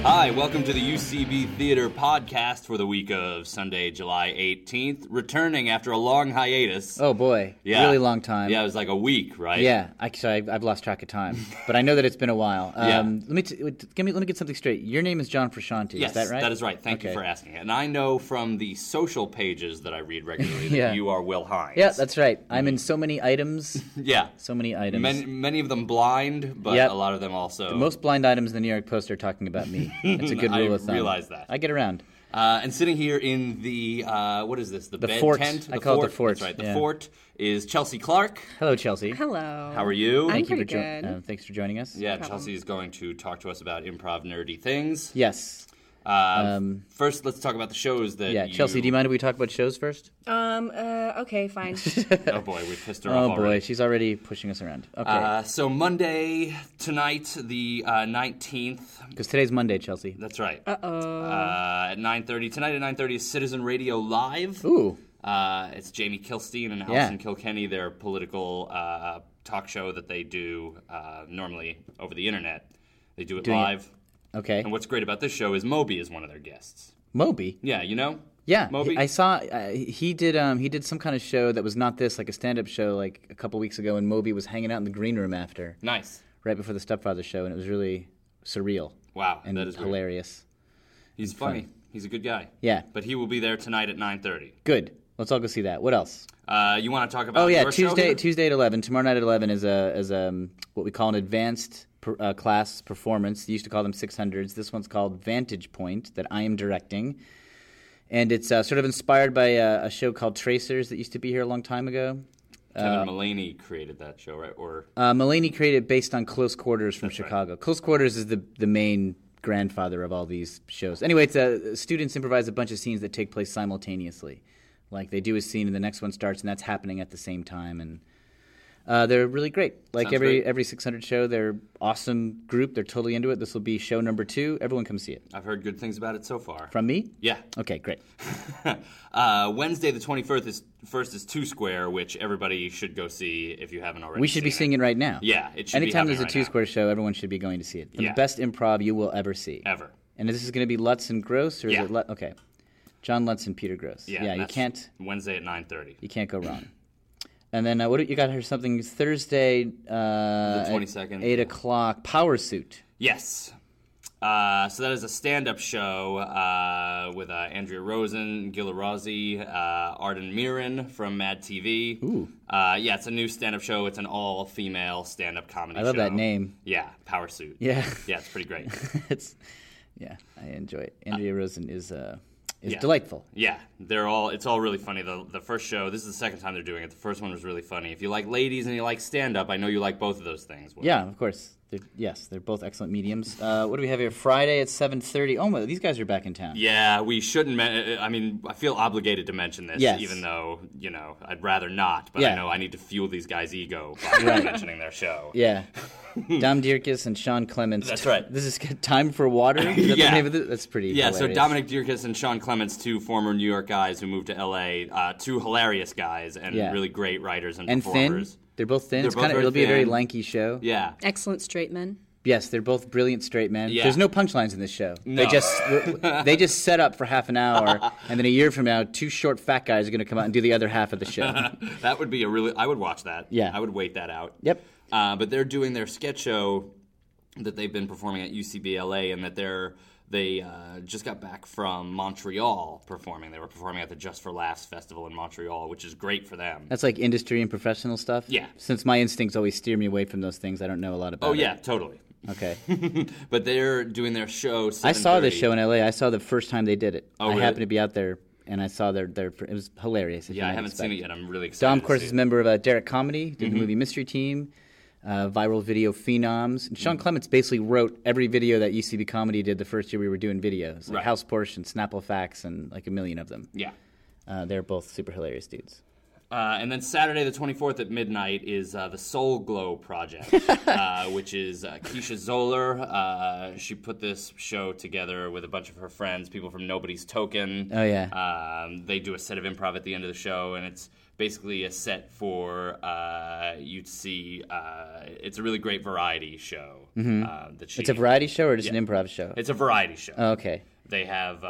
Hi, welcome to the UCB Theater podcast for the week of Sunday, July 18th. Returning after a long hiatus. Oh boy, Yeah. Really long time. Yeah, it was like a week, right? Yeah, I've lost track of time, but I know that it's been a while. Yeah. Let me get something straight. Your name is John Frusciante, Yes, is that right? that is right. Thank you for asking. And I know from the social pages that I read regularly that Yeah. you are Will Hines. Yeah, that's right. I'm in so many items. Yeah. So many items. Many of them blind, but Yep. a lot of them also... Most blind items in the New York Post are talking about me. It's a good rule of thumb. I realize that. I get around. And sitting here in the, what is this, the bed fort. tent? I call it the fort. That's right. The Yeah. fort is Chelsea Clark. Hello, Chelsea. Hello. How are you? I'm Thank you for pretty good. thanks for joining us. Yeah, problem. Chelsea is going to talk to us about improv nerdy things. Yes. First, let's talk about the shows that Yeah, Chelsea, do you mind if we talk about shows first? Okay, fine. Oh boy, we pissed her Oh off boy, already. she's already pushing us around. Okay. So Monday tonight, the 19th. Because today's Monday, Chelsea. That's right. Uh-oh. At 9:30 tonight at 9:30 is Citizen Radio Live. Ooh. It's Jamie Kilstein and Yeah. Alison Kilkenny, their political talk show that they do normally over the internet. They do it Doing it- live. Okay. And what's great about this show is Moby is one of their guests. Moby. Yeah, you know? Yeah, Moby? I saw he did some kind of show that was not this, like a stand-up show, like a couple weeks ago, and Moby was hanging out in the green room after, Nice. right before the Stepfather show, and it was really surreal Wow, and that is weird. hilarious. He's funny. He's a good guy. Yeah, But he will be there tonight at 9:30. good. Let's all go see that. What else? You want to talk about Oh yeah, your show here? Tuesday at 11. Tomorrow night at 11 is what we call an advanced class performance. They used to call them 600s. This one's called Vantage Point that I am directing. And it's sort of inspired by a show called Tracers that used to be here a long time ago. Kevin Mullaney created that show, right? Or Mullaney created it based on Close Quarters from That's Chicago. Close Quarters is the main grandfather of all these shows. Anyway, it's students improvise a bunch of scenes that take place simultaneously. Like they do a scene and the next one starts and that's happening at the same time. And they're really great. Like Sounds every great. 600 show, they're awesome group. They're totally into it. This will be show number 2. Everyone come see it. I've heard good things about it so far. From me? Yeah. Okay, great. Wednesday the 21st is Two Square, which everybody should go see if you haven't already. We should be seen seeing it right now. Yeah, it should be Anytime happening there's a right Two now. Square show, everyone should be going to see it. The Yeah. best improv you will ever see. Ever. And this is going to be Lutz and Gross, or is Yeah. it okay? John Lutz and Peter Gross. Yeah, you that's Wednesday at 9:30. can't go wrong. And then what do you got here? Something Thursday, the 22nd. 8 o'clock. Power Suit. Yes. So that is a stand-up show with Andrea Rosen, Gila Rossi, Arden Mirren from Mad TV. Ooh. Yeah, it's a new stand-up show. It's an all-female stand-up comedy show. I love that name. Yeah, Power Suit. Yeah, Yeah, it's pretty great. I enjoy it. Andrea Rosen is yeah. delightful. Yeah, it's all really funny. The first show, this is the second time they're doing it. The first one was really funny. If you like ladies and you like stand-up, I know you like both of those things. Will. Yeah, of course. They're both excellent mediums. What do we have here? Friday at 7:30. Oh, my, these guys are back in town. Yeah, we shouldn't. I mean, I feel obligated to mention this, Yes. even though I'd rather not. But Yeah. I know I need to fuel these guys' ego by mentioning their show. Yeah. Dom Dierkes and Sean Clements. That's right. This is Time for Water? Is that Yeah. the name of it? That's pretty Yeah, hilarious. so Dominic Dierkes and Sean Clements, two former New York guys who moved to L.A., two hilarious guys and Yeah. really great writers and And thin. performers. They're both thin. They're both very It'll be a very thin. lanky show. Yeah. Excellent straight men. Yes, they're both brilliant straight men. Yeah. There's no punchlines in this show. No. They just set up for half an hour, and then a year from now, 2 short fat guys are going to come out and do the other half of the show. That would be I would watch that. Yeah. I would wait that out. Yep. But they're doing their sketch show that they've been performing at UCBLA, and that they just got back from Montreal performing. They were performing at the Just for Laughs Festival in Montreal, which is great for them. That's like industry and professional stuff? Yeah. Since my instincts always steer me away from those things, I don't know a lot about Oh, it. yeah, totally. Okay. But they're doing their show. I saw this 7:30. show in L.A. I saw the first time they did it. Oh, I really? happened to be out there, and I saw their it was hilarious. Yeah, I haven't seen it yet. I'm really excited. Dom, of course, to is see a member of Derek Comedy, did Mm-hmm. the movie Mystery Team, Viral Video Phenoms. And Sean Clements basically wrote every video that UCB Comedy did the first year we were doing videos. Like Right. House Porsche and Snapple Facts and like a million of them. it. Yeah. They're both super hilarious dudes. And then Saturday the 24th at midnight is the Soul Glow Project, which is Keisha Zoller. She put this show together with a bunch of her friends, people from Nobody's Token. Oh, yeah. They do a set of improv at the end of the show, and it's basically a set for you'd see. It's a really great variety show. That she, It's a variety show or just an improv show? It's a variety show. Oh, okay. They have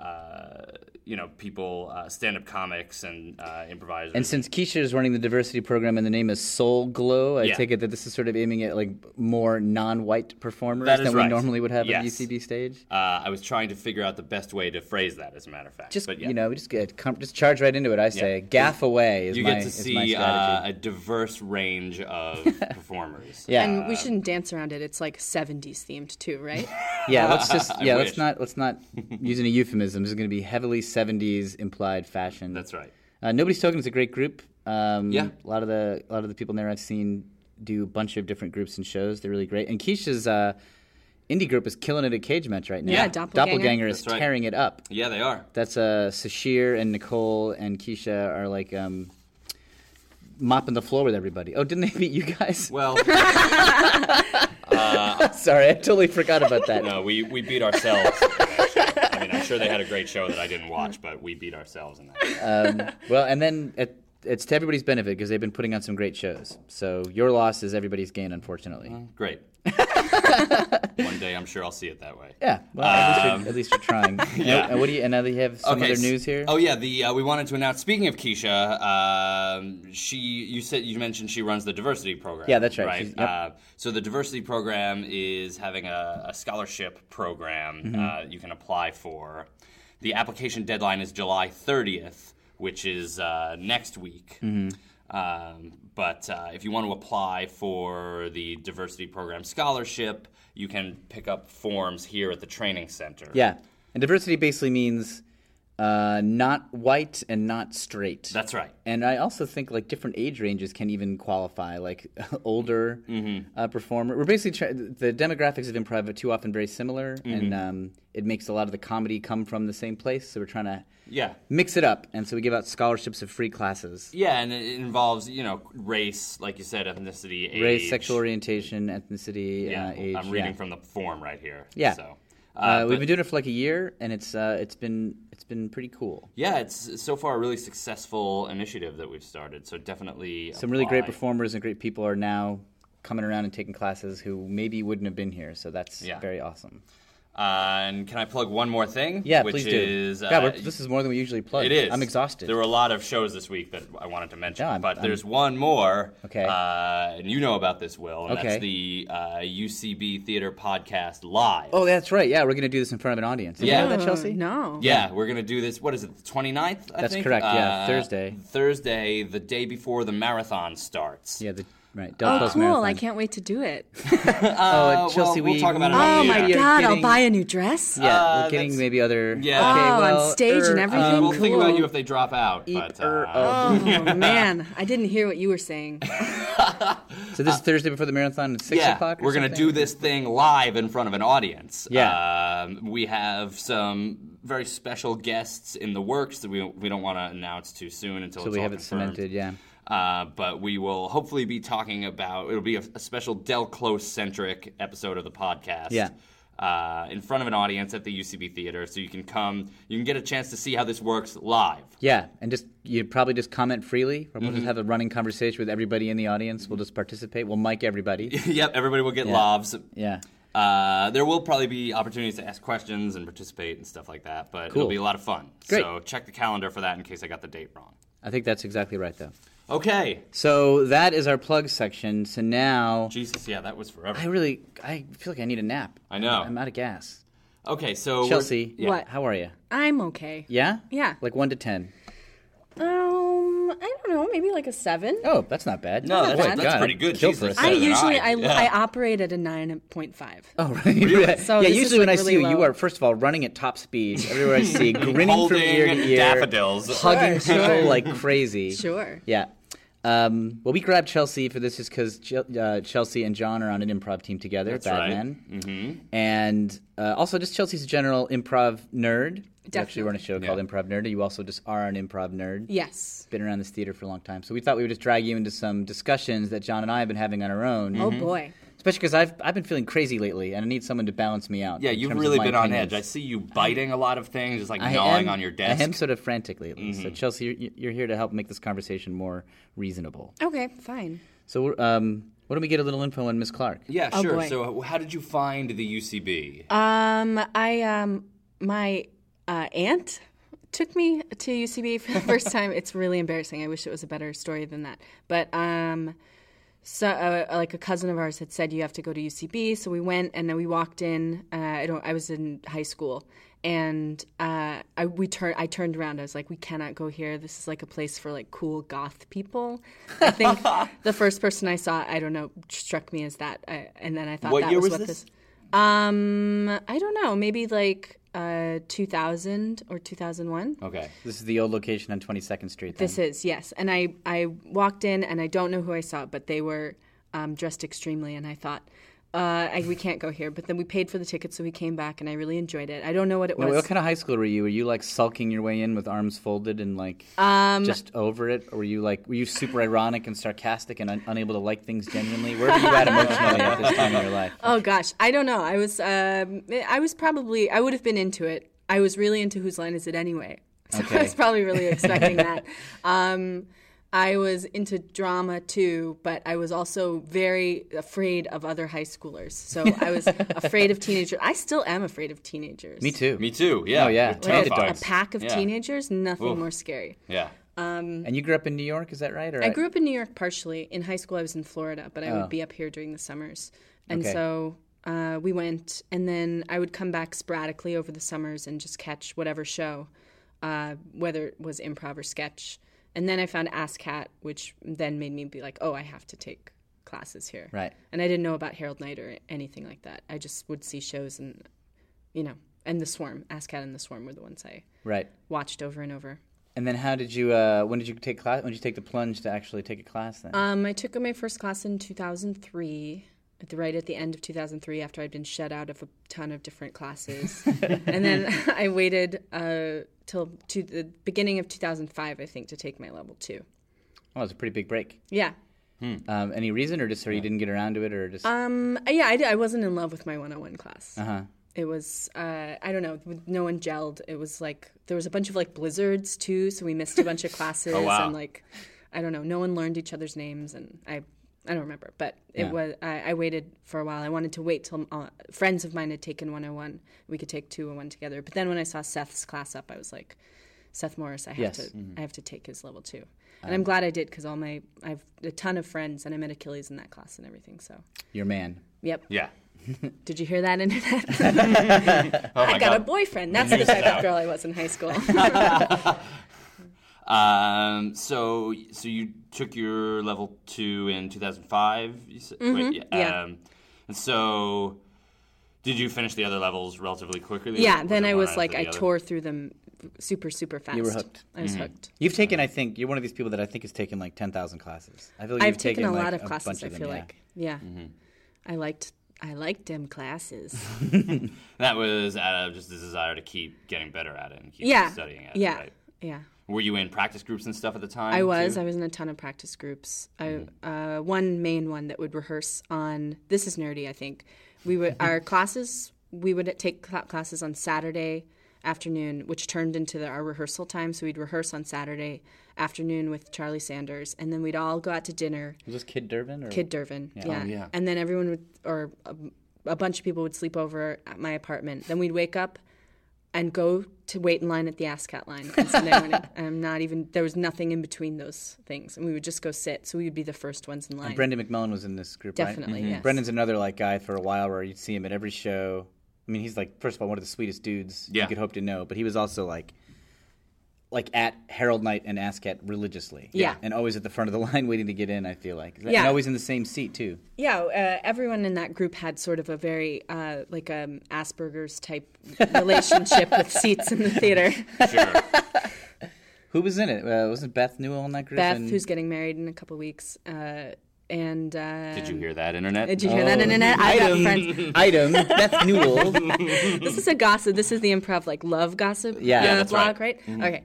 people, stand-up comics and improvisers. And since Keisha is running the diversity program and the name is Soul Glow, I Yeah. take it that this is sort of aiming at like more non-white performers That is than right. we normally would have Yes. on the UCB stage. I was trying to figure out the best way to phrase that, as a matter of fact. Just but yeah. we just charge right into it. I say gaff away is You my get to is my see strategy. a diverse range of performers. Yeah. And we shouldn't dance around it. It's like 70s themed too, right? Yeah, let's just I let's wish. not using a euphemism. This is going to be heavily 70s implied fashion. That's right. Nobody's Token is a great group. Yeah. a lot of the people in there I've seen do a bunch of different groups and shows. They're really great. And Keisha's indie group is killing it at Cage Match right now. Yeah, Doppelganger. is That's right. tearing it up. Yeah, they are. That's Sashir and Nicole and Keisha are like mopping the floor with everybody. Oh, didn't they beat you guys? Well, Sorry, I totally forgot about that. no, we beat ourselves. I mean, I'm sure they had a great show that I didn't watch, but we beat ourselves in that. Well, and then it's to everybody's benefit because they've been putting on some great shows. So your loss is everybody's gain, unfortunately. Great. One day, I'm sure I'll see it that way. Yeah, well, at least you're trying. Yeah. And what do you? And now that you have some other s- news here. Oh yeah, we wanted to announce. Speaking of Keisha, you mentioned she runs the diversity program. Yeah, that's right. Right. She's- yep. So the diversity program is having a scholarship program Mm-hmm. you can apply for. The application deadline is July 30th, which is next week. Mm-hmm. But if you want to apply for the diversity program scholarship, you can pick up forms here at the training center. Yeah, and diversity basically means not white and not straight. That's right. And I also think like different age ranges can even qualify, like older performer. We're basically the demographics of improv are too often very similar, and it makes a lot of the comedy come from the same place. So we're trying to Yeah. mix it up, and so we give out scholarships of free classes. Yeah, and it involves, race, like you said, ethnicity, age. Race, sexual orientation, ethnicity, Yeah, age. I'm reading from the form right here. Yeah. So, We've but- been doing it for like a year, and it's been pretty cool. Yeah, it's so far a really successful initiative that we've started. So definitely Some really great apply. performers and great people are now coming around and taking classes who maybe wouldn't have been here. So that's Yeah. very awesome. And can I plug one more thing? Yeah, which please do. is, This is more than we usually plug. It is. I'm exhausted. There were a lot of shows this week that I wanted to mention, Yeah, but there's one more. Okay. And you know about this, Will. And Okay. That's the UCB Theater Podcast Live. Oh, that's right. Yeah, we're going to do this in front of an audience. Did Yeah. you know that, Chelsea? No. Yeah, we're going to do this. What is it, the 29th? I That's think? correct, yeah, Thursday. Thursday, the day before the marathon starts. Yeah, right. Oh, Del Close cool. Marathon. I can't wait to do it. Chelsea, we'll talk about it Oh, on the my air. God. I'll getting- buy a new dress? Yeah, we're getting that's- maybe other. Yeah. Okay, Oh, on well, stage and everything? We'll think about Cool. you if they drop out. But, Oh, man. I didn't hear what you were saying. So this is Thursday before the marathon at 6 yeah, o'clock? Or we're going to something? do this thing live in front of an audience. Yeah. We have some very special guests in the works that we don't want to announce too soon until So it's we all have it confirmed. cemented, yeah. But we will hopefully be talking about, it'll be a special Del Close-centric episode of the podcast. Yeah. In front of an audience at the UCB Theater, so you can come, you can get a chance to see how this works live. Yeah, and you probably just comment freely, or we'll Mm-hmm. just have a running conversation with everybody in the audience. We'll just participate. We'll mic everybody. Yep, everybody will get lobs. Yeah. There will probably be opportunities to ask questions and participate and stuff like that, but Cool. it'll be a lot of fun. Great. So check the calendar for that in case I got the date wrong. I think that's exactly right, though. Okay. So that is our plug section. So now Jesus, yeah, that was forever. I feel like I need a nap. I know. I'm out of gas. Okay, so Chelsea, yeah. What? how are you? I'm okay. Yeah? Yeah. Like 1 to 10. I don't know, maybe like a 7. Oh, that's not bad. No, Not that's bad. pretty good. Killed for Jesus. a I seven. usually Yeah. I operate at a 9.5. Oh, right. So yeah, this is, usually when like, I see really you, you low. are, first of all, running at top speed. Everywhere I see, grinning from Holding ear to ear. daffodils. Hugging Sure, people sure. like crazy. Sure. Yeah. Well, we grabbed Chelsea for this just because Chelsea and John are on an improv team together, That's Bad right. Men. Mm-hmm. And also just Chelsea's a general improv nerd. You actually run a show called Yeah. Improv Nerd. You also just are an improv nerd. Yes. Been around this theater for a long time. So we thought we would just drag you into some discussions that John and I have been having on our own. Oh boy. Especially because I've been feeling crazy lately, and I need someone to balance me out. Yeah, in you've terms of really my been on edge. opinions. I see you biting a lot of things, just like gnawing on your desk. I am sort of frantic lately. So Chelsea, you're here to help make this conversation more reasonable. Okay, fine. So why don't we get a little info on Miss Clark? Yeah, Oh, sure. boy. So how did you find the UCB? My aunt took me to UCB for the first time. It's really embarrassing. I wish it was a better story than that. But so like a cousin of ours had said you have to go to UCB, so we went and then we walked in. I was in high school, and I turned around. I was like, we cannot go here. This is like a place for like cool goth people. I think the first person I saw, I don't know, struck me as that, and then I thought What that year was was what this? I don't know, maybe like 2000 or 2001. Okay. This is the old location on 22nd Street. Then. This is, yes. And I walked in, and I don't know who I saw, but they were dressed extremely, and I thought, we can't go here. But then we paid for the ticket, so we came back, and I really enjoyed it. I don't know what it was. What kind of high school were you? Were you like sulking your way in with arms folded and like just over it? Or were you super ironic and sarcastic and unable to like things genuinely? Where were you at emotionally at this time in your life? Oh, gosh. I don't know. I would have been into it. I was really into Whose Line Is It Anyway? So Okay. I was probably really expecting that. I was into drama too, but I was also very afraid of other high schoolers. So I was afraid of teenagers. I still am afraid of teenagers. Me too. Me too. Yeah. Oh, yeah. They're Like terrifying. a pack of Yeah. teenagers, nothing Oof. more scary. Yeah. And you grew up in New York, is that right? Or I grew up in New York partially. In high school, I was in Florida, but I Oh. would be up here during the summers. And Okay. so we went, and then I would come back sporadically over the summers and just catch whatever show, whether it was improv or sketch. And then I found ASCAT, which then made me be like, oh, I have to take classes here. Right. And I didn't know about Harold Knight or anything like that. I just would see shows and, and The Swarm. ASCAT and The Swarm were the ones I Right. watched over and over. And then how did you? When did you take class? When did you take the plunge to actually take a class? Then. I took my first class in 2003, right at the end of 2003, after I'd been shut out of a ton of different classes. And then I waited till to the beginning of 2005, I think, to take my level 2. Oh, it's a pretty big break. Yeah. Any reason, or just so you didn't get around to it, or just? Yeah, I wasn't in love with my 101 class. Uh-huh. It was, I don't know, no one gelled. It was like, there was a bunch of like blizzards too, so we missed a bunch of classes. Oh, wow. And like, I don't know, no one learned each other's names, and I don't remember, but it Yeah. was. I waited for a while. I wanted to wait till friends of mine had taken 101. We could take 201 together. But then when I saw Seth's class up, I was like, Seth Morris, I have Yes. I have to take his level 2. And I'm glad I did, because I have a ton of friends, and I met Achilles in that class and everything. So, Your man. yep. Yeah. Did you hear that, Internet? Oh my I got a God. boyfriend. That's the type of girl I was in high school. So you took your level 2 in 2005. You said, right? yeah. And so, did you finish the other levels relatively quickly? Yeah, Or then it I one was after like, the I other? tore through them super fast. You were hooked. I was hooked. You've taken, I think, you're one of these people that I think has taken like 10,000 classes. I feel like I've you've taken a like, lot of bunch classes, I them, feel yeah. like. Yeah. I liked them classes. That was out of just a desire to keep getting better at it and keep Yeah. studying at Yeah. it, right? Yeah. Were you in practice groups and stuff at the time? I was. too? I was in a ton of practice groups. One main one that would rehearse on. This is nerdy, I think. Our classes. We would take classes on Saturday afternoon, which turned into our rehearsal time. So we'd rehearse on Saturday afternoon with Charlie Sanders, and then we'd all go out to dinner. Was this Kid Durbin? Or? Kid Durbin, yeah. Oh, yeah. And then everyone would, or a bunch of people would sleep over at my apartment. Then we'd wake up and go to wait in line at the ASCAT line on Sunday morning. There was nothing in between those things. And we would just go sit. So we would be the first ones in line. And Brendan McMillan was in this group, Definitely, right? yes. Brendan's another like guy for a while where you'd see him at every show. I mean, he's like, first of all, one of the sweetest dudes Yeah. you could hope to know, but he was also like at Harold Knight and ASCAT religiously. Yeah. And always at the front of the line waiting to get in, I feel like. Yeah. And always in the same seat, too. Yeah, everyone in that group had sort of a very, Asperger's type relationship with seats in the theater. Sure. Who was in it? Wasn't Beth Newell in that group? Beth, And- who's getting married in a couple weeks. And Did you hear that, Internet? Did you hear that, Internet? I got friends. Item, Beth Newell. This is a gossip. This is the improv, like, love gossip Yeah, that's blog, right. right? Okay.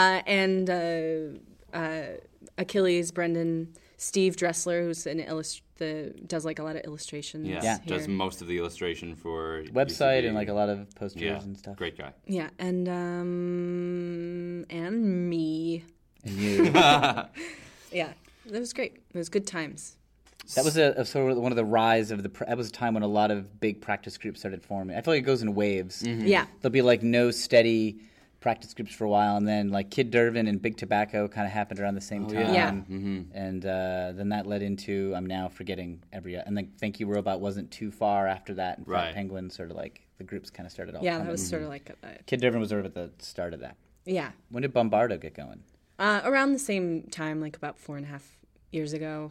And Achilles, Brendan, Steve Dressler, who's an does like a lot of illustrations. Yeah, here. does most of the illustration for Website UCB. and like a lot of posters and stuff. Great guy. Yeah, and me. And you. Yeah, that was great. It was good times. That was a sort of one of the rise of that was a time when a lot of big practice groups started forming. I feel like it goes in waves. Yeah. There'll be like no steady practice groups for a while, and then like Kid Durvin and Big Tobacco kind of happened around the same time. Yeah. And then that led into I'm now forgetting and then Thank You Robot wasn't too far after that. And Fat Right. Penguin sort of like the groups kind of started all. Yeah, coming. that was sort of like Kid Durvin was sort of at the start of that. yeah. When did Bombardo get going? Around the same time, like about 4.5 years ago.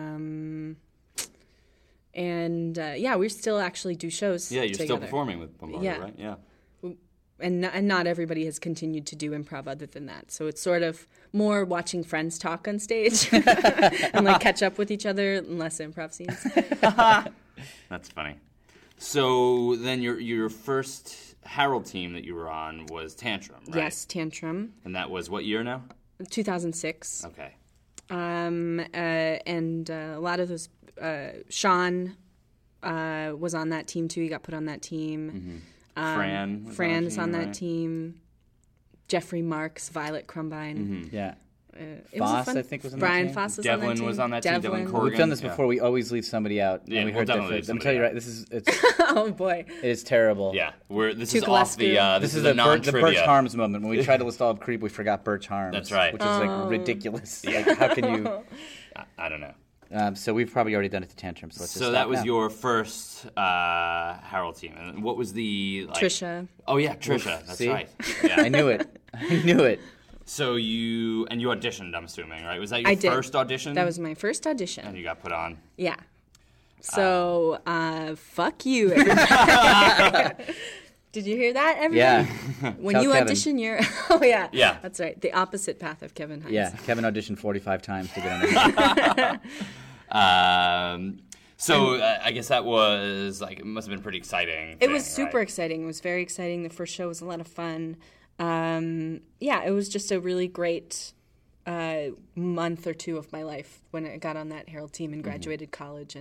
Yeah, we still actually do shows. Yeah, you're still together. performing with Bombardo, Yeah. right? Yeah. And not everybody has continued to do improv other than that. So it's sort of more watching friends talk on stage and like catch up with each other and less improv scenes. That's funny. So then your first Harold team that you were on was Tantrum, right? Yes, Tantrum, And that was what year now? 2006. Okay. And a lot of those, Sean was on that team too. He got put on that team. Fran Fran is on that right? team. Jeffrey Marks, Violet Crumbine. Yeah. It was a Foss, fun- I think, was on Brian that team. Foss was on that Devlin team. was on that team, Devlin Corrigan. We've done this Yeah. before. We always leave somebody out. Yeah, and we we'll heard definitely different. leave I'm telling you, somebody right? This is Oh boy. it is terrible. Yeah, this Too is off the Gillespie. this is the a the non-trivia. Birch Harms moment when we tried to list all of Creep, we forgot Birch Harms. That's right. which is like ridiculous. Like, how can you? I don't know. So we've probably already done it to Tantrum. So let's just So stop that was now. your first Harold team, and what was the Trisha. Oh yeah, Trisha. That's See? right. I Yeah. knew it. I knew it. So you auditioned, I'm assuming, right? Was that your I did. first audition? That was my first audition. And you got put on. Yeah. So, fuck you, everybody. Did you hear that, everybody? Yeah. When Tell you Kevin. audition, you're... Oh, yeah. Yeah. That's right. The opposite path of Kevin Hines. Yeah. Kevin auditioned 45 times to get on the So I guess that was like it must have been pretty exciting. It was thing, super right? exciting. It was very exciting. The first show was a lot of fun. Yeah, it was just a really great month or two of my life when I got on that Herald team and graduated college.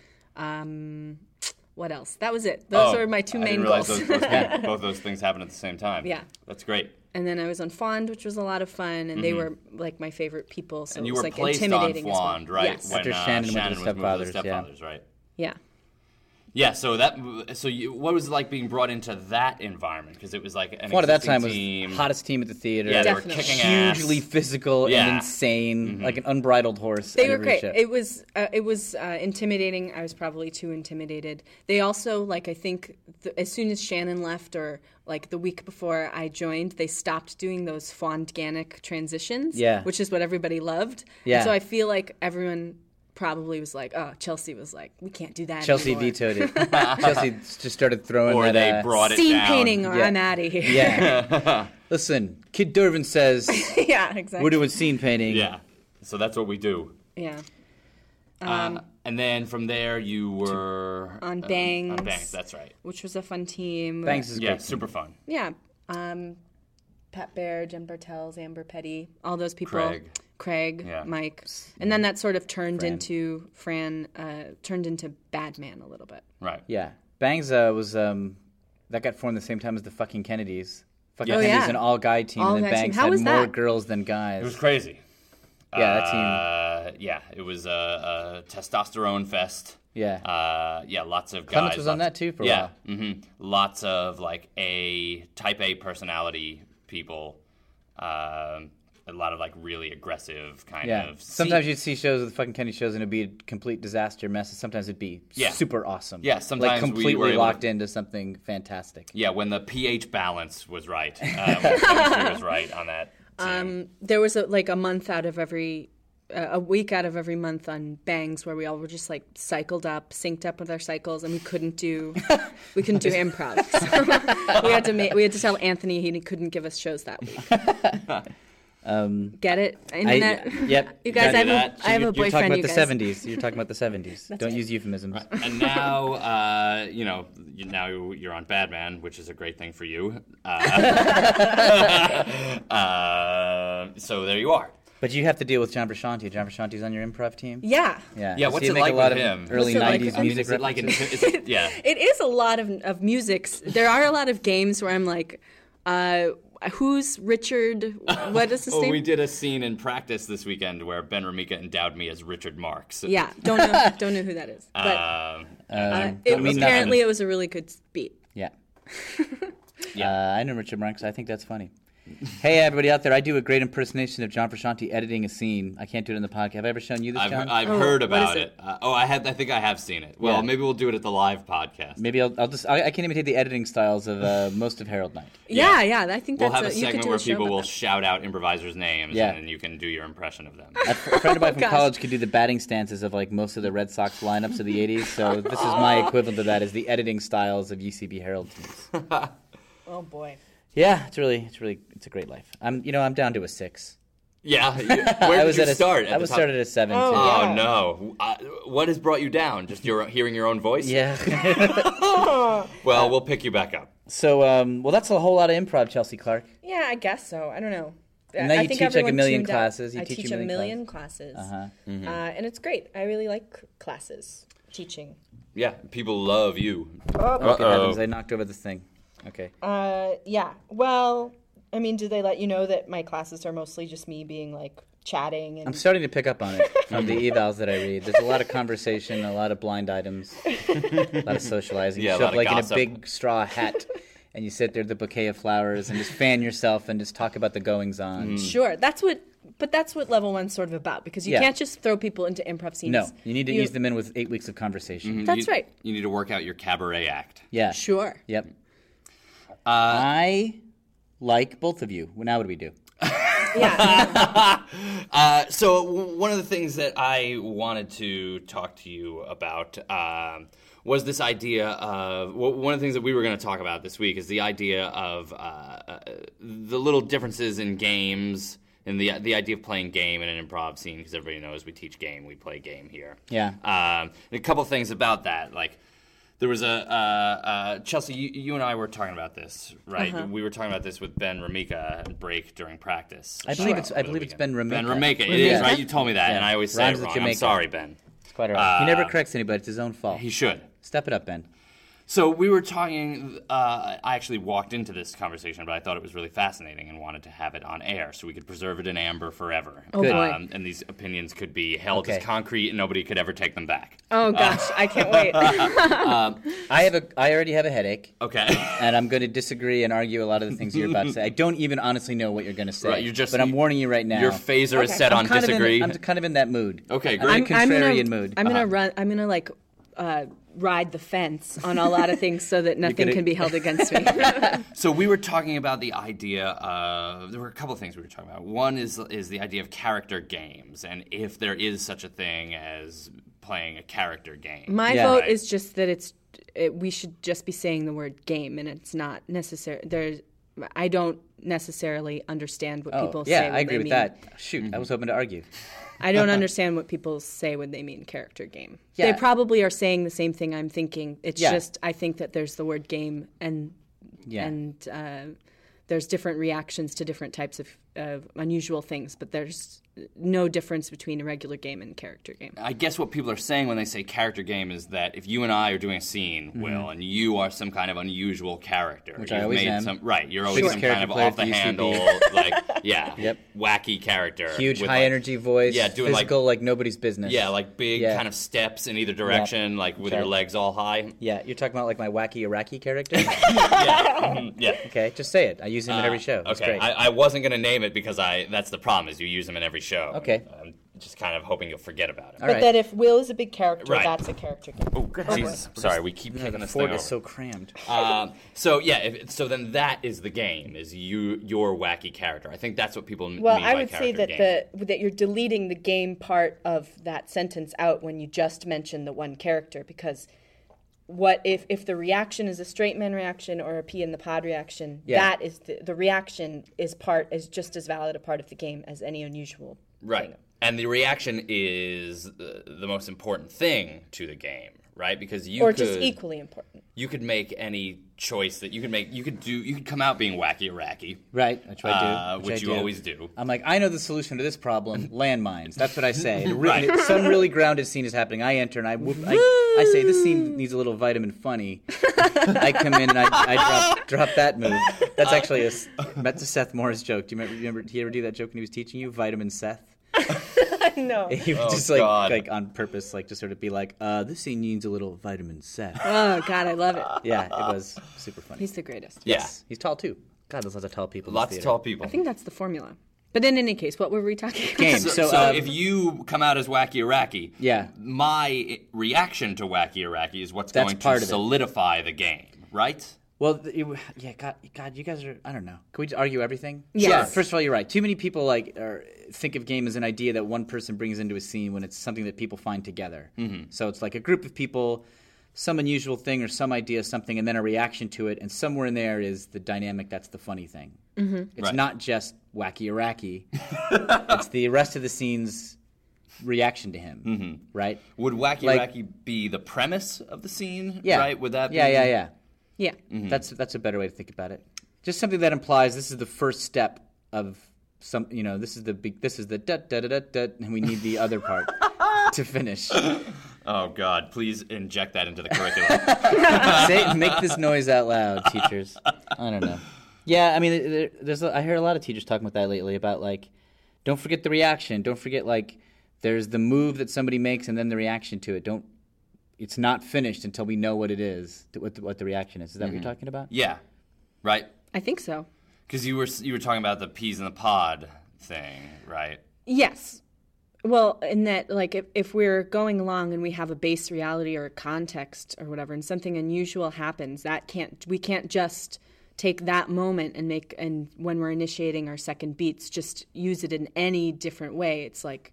And what else? That was it. Those were my two I main didn't realize goals. both those things happened at the same time. Yeah. That's great. And then I was on Fond, which was a lot of fun, and they were like my favorite people. So And you it was were like placed on intimidating Fond, as well. right? Yes. When After Shannon went to the was moved to the Stepfathers, yeah. Stepfathers, right? Yeah. Yeah. So what was it like being brought into that environment? Because it was like an One at that existing time was team. hottest team at the theater. Yeah, they were Definitely. kicking ass. hugely physical Yeah. and insane, like an unbridled horse. They at were every great. show. It was intimidating. I was probably too intimidated. They also, like, I think as soon as Shannon left, or like the week before I joined, they stopped doing those Fond-Ganic transitions, Yeah. which is what everybody loved. Yeah. And so I feel like everyone probably was like, oh, Chelsea was like, we can't do that Chelsea anymore. vetoed it. Chelsea just started throwing Or that, they brought it Scene down. painting, or Yeah. I'm out of here. Yeah. Listen, Kid Durvin says Yeah, exactly. we're doing scene painting. Yeah. So that's what we do. Yeah. And then from there you were On Bangs. On Bangs, that's right. Which was a fun team. Banks is Yeah, great. super fun. Yeah. Pat Bear, Jen Bartels, Amber Petty, all those people. Craig, Yeah. Mike. And then that sort of turned Fran. into turned into Badman a little bit. Right. Yeah. Bangs was that got formed the same time as the fucking Kennedys. Fucking Oh, Kennedys yeah. an all-guy team, and then All-guy team. Bangs How had was more that? girls than guys. It was crazy. Yeah, that team. Yeah, it was a testosterone fest. Yeah. Yeah, lots of Clements guys. was on lots- that too for a yeah, while. lots of like type A personality people. A lot of like really aggressive kind Yeah. of. Sometimes you'd see shows with the fucking Kennedy shows and it'd be a complete disaster mess. And sometimes it'd be Yeah. super awesome. Yeah, sometimes like we completely were able locked to- into something fantastic. Yeah, when the pH balance was right, when the chemistry was right on that. Team. There was a week out of every month on Bangs where we all were just like cycled up, synced up with our cycles, and we couldn't do improv. So we had to tell Anthony he couldn't give us shows that week. Get it? Internet. Yep. You guys, Gotta do that. I have a You're talking boyfriend. about You the guys. 70s. You're talking about the 70s. Don't right. use euphemisms. And now, now you're on Badman, which is a great thing for you. So there you are. But you have to deal with John Frusciante. John Frusciante's on your improv team? Yeah. Yeah. Yeah, So what's you it make like a lot with of him? early What's it like 90s with him? music Is it like references? yeah. It is a lot of musics. There are a lot of games where I'm like, who's Richard? What is his Well, name? we did a scene in practice this weekend where Ben Ramika endowed me as Richard Marx. Yeah, don't know who that is. But don't mean apparently nothing. it was a really good beat. Yeah. Yeah. I know Richard Marx. I think that's funny. Hey, everybody out there. I do a great impersonation of John Frusciante editing a scene. I can't do it in the podcast. Have I ever shown you this, John? I've heard what about is it. I think I have seen it. Well, Yeah. maybe we'll do it at the live podcast. Maybe I'll just... I can imitate the editing styles of most of Herald Night. Yeah, I think We'll that's have a you could segment do where a show people about will that. shout out improvisers' names, Yeah. and then you can do your impression of them. A friend of mine from gosh. college could do the batting stances of like most of the Red Sox lineups of the 80s, so this is my equivalent of that, is the editing styles of UCB Herald teams. Oh boy. Yeah, it's a great life. I'm down to a 6. Yeah. Where did you start? I was started at a 7 Oh, too. Oh Yeah. no! What has brought you down? Just hearing your own voice? Yeah. Well, we'll pick you back up. So, well, that's a whole lot of improv, Chelsea Clark. Yeah, I guess so. I don't know. And now I you think teach, like, a everyone million tuned out. classes. You I teach teach a a million million classes, and it's great. I really like classes teaching. Yeah, people love you. Oh, good heavens, I knocked over this thing. Okay. Yeah. Well, I mean, do they let you know that my classes are mostly just me being like chatting and I'm starting to pick up on it from the evals that I read. There's a lot of conversation, a lot of blind items, a lot of socializing. Yeah, you a show lot up of like gossip. in a big straw hat, and you sit there with a bouquet of flowers and just fan yourself and just talk about the goings on. Sure, that's what level one's sort of about, because you Yeah. can't just throw people into improv scenes. No, you need to ease them in with 8 weeks of conversation. That's right. You need to work out your cabaret act. Yeah. Sure. Yep. I like both of you. Now what do we do? Yeah. So one of the things that I wanted to talk to you about was this idea of one of the things that we were going to talk about this week is the idea of the little differences in games and the idea of playing game in an improv scene, because everybody knows we teach game, we play game here. Yeah. And a couple things about that, like. There was Chelsea, you and I were talking about this, right? We were talking about this with Ben Ramika at break during practice. I believe it's Ben Ramika. Ben Ramika. It is, right? You told me that, Yeah. and I always say Rhymes it with wrong. I'm Jamaica. sorry, Ben. It's quite all right. He never corrects anybody. It's his own fault. He should. Step it up, Ben. So we were talking, I actually walked into this conversation, but I thought it was really fascinating and wanted to have it on air so we could preserve it in amber forever. Oh, Good. boy. And these opinions could be held Okay. as concrete and nobody could ever take them back. Oh gosh, I can't wait. I already have a headache. Okay. And I'm going to disagree and argue a lot of the things you're about to say. I don't even honestly know what you're going to say. Right, you're just- but I'm warning you right now. Your phaser is set on kind disagree. I'm kind of in that mood. Okay, I'm in a great. contrarian mood. I'm gonna like ride the fence on a lot of things so that nothing gonna- can be held against me. So we were talking about the idea of, there were a couple of things we were talking about. One is the idea of character games, and if there is such a thing as playing a character game. My Yeah. vote Right. is just that we should just be saying the word game, and it's not necessary. I don't necessarily understand what people say. yeah, when I agree they with mean, that. Shoot, I was hoping to argue. I don't understand what people say when they mean character game. Yeah. They probably are saying the same thing I'm thinking. It's Yeah. just I think that there's the word game, and Yeah. there's different reactions to different types of unusual things, but there's no difference between a regular game and a character game. I guess what people are saying when they say character game is that if you and I are doing a scene, Will, and you are some kind of unusual character, Which you've I always made am. Right, you're always Sure. some Character kind of player off the at the handle, UCB. like yeah, Yep. wacky character, Huge, with, high like, energy voice. Yeah, doing, like- physical, like nobody's business. Yeah, like big Yeah. kind of steps in either direction, like with Okay. your legs all high. Yeah, you're talking about like my wacky Iraqi character? Yeah. Okay, just say it. I use him in every show. It's Okay, great. I wasn't going to name it because that's the problem is you use them in every show. Okay. I'm just kind of hoping you'll forget about it. All But right. that if Will is a big character, Right. that's a character game. Oh, Jesus. Sorry, we keep kicking the this fort thing is over. so crammed. So yeah, so then that is the game, is your wacky character. I think that's what people Well, mean I by would say character that game. that you're deleting the game part of that sentence out when you just mention the one character, because what if the reaction is a straight man reaction or a pea in the pod reaction, Yeah. that is the reaction is just as valid a part of the game as any unusual Right. thing. And the reaction is the most important thing to the game, right? Because you Or could, just equally important. you could make any choice that you could make. You could come out being wacky Iraqi, Right, which I do. which you always do. I'm like, I know the solution to this problem: landmines. That's what I say. And Right. Some really grounded scene is happening. I enter and I say, this scene needs a little vitamin funny. I come in and I drop that move. That's actually that's a Seth Morris joke. Do you remember? Did he ever do that joke when he was teaching you vitamin Seth? No. He would just God. like on purpose, like just sort of be like, this scene needs a little vitamin Seth. Oh, God, I love it. Yeah, it was super funny. He's the greatest. Yeah, Yes, he's tall too. God, there's lots of tall people. in lots this of theater. tall people. I think that's the formula. But in any case, what were we talking about? Game. So if you come out as wacky Iraqi, Yeah. my reaction to wacky Iraqi is what's That's going part to of it. solidify the game, right? Well, God, you guys are. I don't know. Can we just argue everything? Yes. Yeah. First of all, you're right. Too many people think of game as an idea that one person brings into a scene when it's something that people find together. Mm-hmm. So it's like a group of people, some unusual thing or some idea, something, and then a reaction to it, and somewhere in there is the dynamic. That's the funny thing. Mm-hmm. It's Right. not just wacky Iraqi. It's the rest of the scene's reaction to him. Right? Would wacky Like- Iraqi be the premise of the scene? Yeah. Right? Would that? Yeah. be... Yeah. Yeah. Yeah. That's a better way to think about it. Just something that implies this is the first step of some. This is the da da da da da, and we need the other part to finish. Oh God! Please inject that into the curriculum. Make this noise out loud, teachers. I don't know. Yeah, I mean, I hear a lot of teachers talking about that lately. About like, don't forget the reaction. Don't forget there's the move that somebody makes and then the reaction to it. It's not finished until we know what it is, what the reaction is. Is that what you're talking about? Yeah. Right. I think so. Because you were talking about the peas in the pod thing, right? Yes. Well, in that, like, if we're going along and we have a base reality or a context or whatever, and something unusual happens, we can't just take that moment and when we're initiating our second beats, just use it in any different way. It's like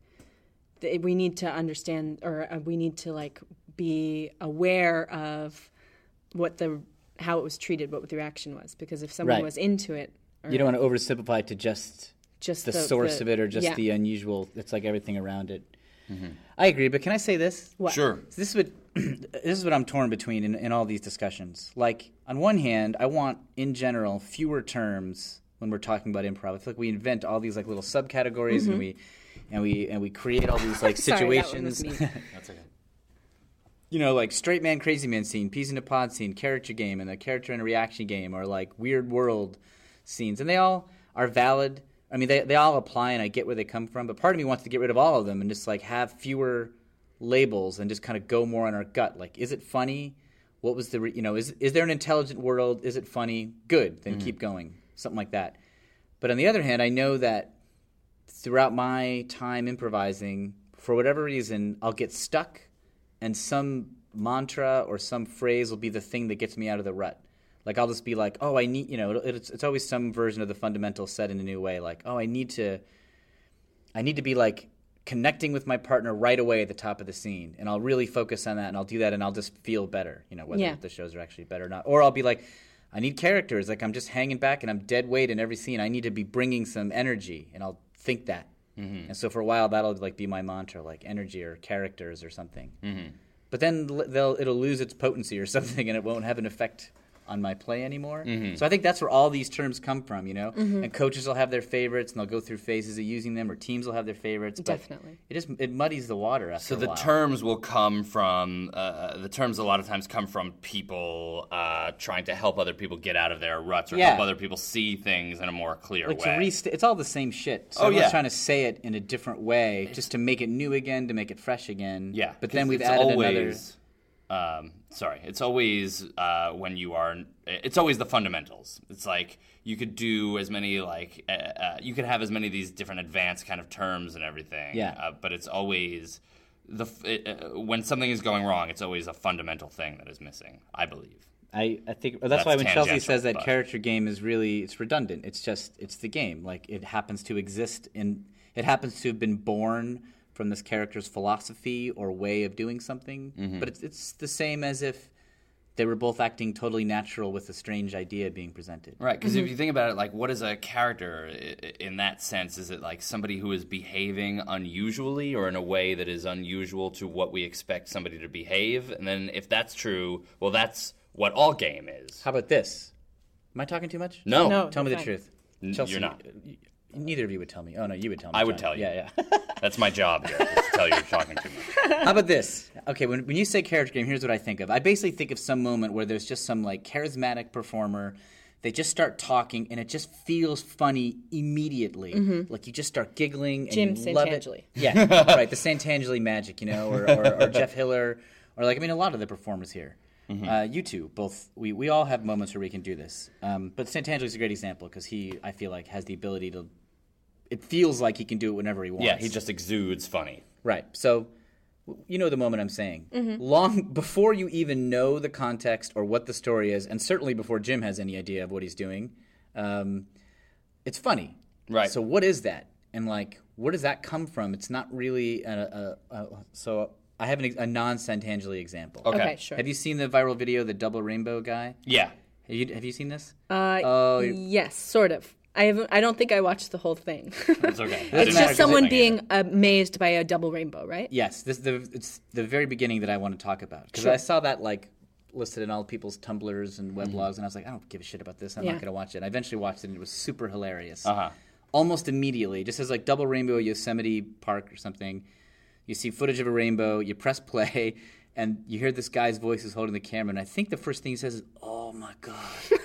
we need to understand, or we need to like be aware of how it was treated, what the reaction was, because if someone Right. was into it, or You don't want to oversimplify it to just the source of it or just yeah. the unusual. It's like everything around it. I agree, but can I say this? What? Sure. So this is what I'm torn between in all these discussions. Like, on one hand, I want, in general, fewer terms when we're talking about improv. I feel like we invent all these like little subcategories and we create all these like Sorry, that one was situations. me. That's okay. Like straight man, crazy man scene, peas in a pod scene, character game, and a character and a reaction game, or like weird world scenes, and they all are valid. I mean, they all apply, and I get where they come from. But part of me wants to get rid of all of them and just like have fewer labels and just kind of go more on our gut. Like, is it funny? What was the is there an intelligent world? Is it funny? Good, then keep going. Something like that. But on the other hand, I know that throughout my time improvising, for whatever reason, I'll get stuck, and some mantra or some phrase will be the thing that gets me out of the rut. Like, I'll just be like, oh, I need, it's always some version of the fundamental said in a new way. Like, oh, I need to be like connecting with my partner right away at the top of the scene, and I'll really focus on that, and I'll do that, and I'll just feel better, whether the shows are actually better or not. Or I'll be like, I need characters. Like, I'm just hanging back, and I'm dead weight in every scene. I need to be bringing some energy, and I'll think that. Mm-hmm. And so for a while, that'll like be my mantra, like energy or characters or something. Mm-hmm. But then it'll lose its potency or something, and it won't have an effect on my play anymore. Mm-hmm. So I think that's where all these terms come from, Mm-hmm. And coaches will have their favorites, and they'll go through phases of using them, or teams will have their favorites. But Definitely. it muddies the water after So a the while. terms will come from the terms a lot of times come from people trying to help other people get out of their ruts or help other people see things in a more clear Like way. it's all the same shit. So everyone's trying to say it in a different way, just to make it new again, to make it fresh again. Yeah, But then 'cause we've it's added always, it's always when you are. It's always the fundamentals. It's like you could do as many you could have as many of these different advanced kind of terms and everything. Yeah. But it's always when something is going wrong, it's always a fundamental thing that is missing, I believe. I think that's why when Chelsea tangential, says that but- character game is really it's redundant. It's the game. Like, it happens to exist it happens to have been born from this character's philosophy or way of doing something. Mm-hmm. But it's the same as if They were both acting totally natural with a strange idea being presented. Right, because if you think about it, like, what is a character in that sense? Is it like somebody who is behaving unusually or in a way that is unusual to what we expect somebody to behave? And then if that's true, well, that's what all game is. How about this? Am I talking too much? No. No. Tell me the fine. truth. You're Chelsea, not. Neither of you would tell me. Oh, no, you would tell me. I would John. tell you. Yeah. That's my job here, is to tell you you're talking too much. How about this? Okay, when you say character game, here's what I think of. I basically think of some moment where there's just some like charismatic performer. They just start talking, and it just feels funny immediately. Like you just start giggling, and Jim you love it. Santangeli. Yeah, right. The Santangeli magic, or Jeff Hiller, or like a lot of the performers here. You two, both. We all have moments where we can do this. But Santangeli's a great example because I feel like, has the ability to. It feels like he can do it whenever he wants. Yeah, he just exudes funny. Right. So, you know the moment I'm saying. Long before you even know the context or what the story is, and certainly before Jim has any idea of what he's doing, it's funny. Right. So what is that? And like, where does that come from? It's not really so I have a non-Santangeli example. Okay, sure. Have you seen the viral video, the double rainbow guy? Yeah. Have you seen this? Yes, sort of. I don't think I watched the whole thing. That's okay. It's just someone being amazed by a double rainbow, right? Yes, it's the very beginning that I want to talk about because Sure. I saw that like listed in all people's Tumblrs and weblogs, and I was like, I don't give a shit about this. I'm not Yeah. going to watch it. I eventually watched it, and it was super hilarious. Uh-huh. Almost immediately, just as like double rainbow Yosemite Park or something, you see footage of a rainbow, you press play, and you hear this guy's voice is holding the camera, and I think the first thing he says is, "Oh my god."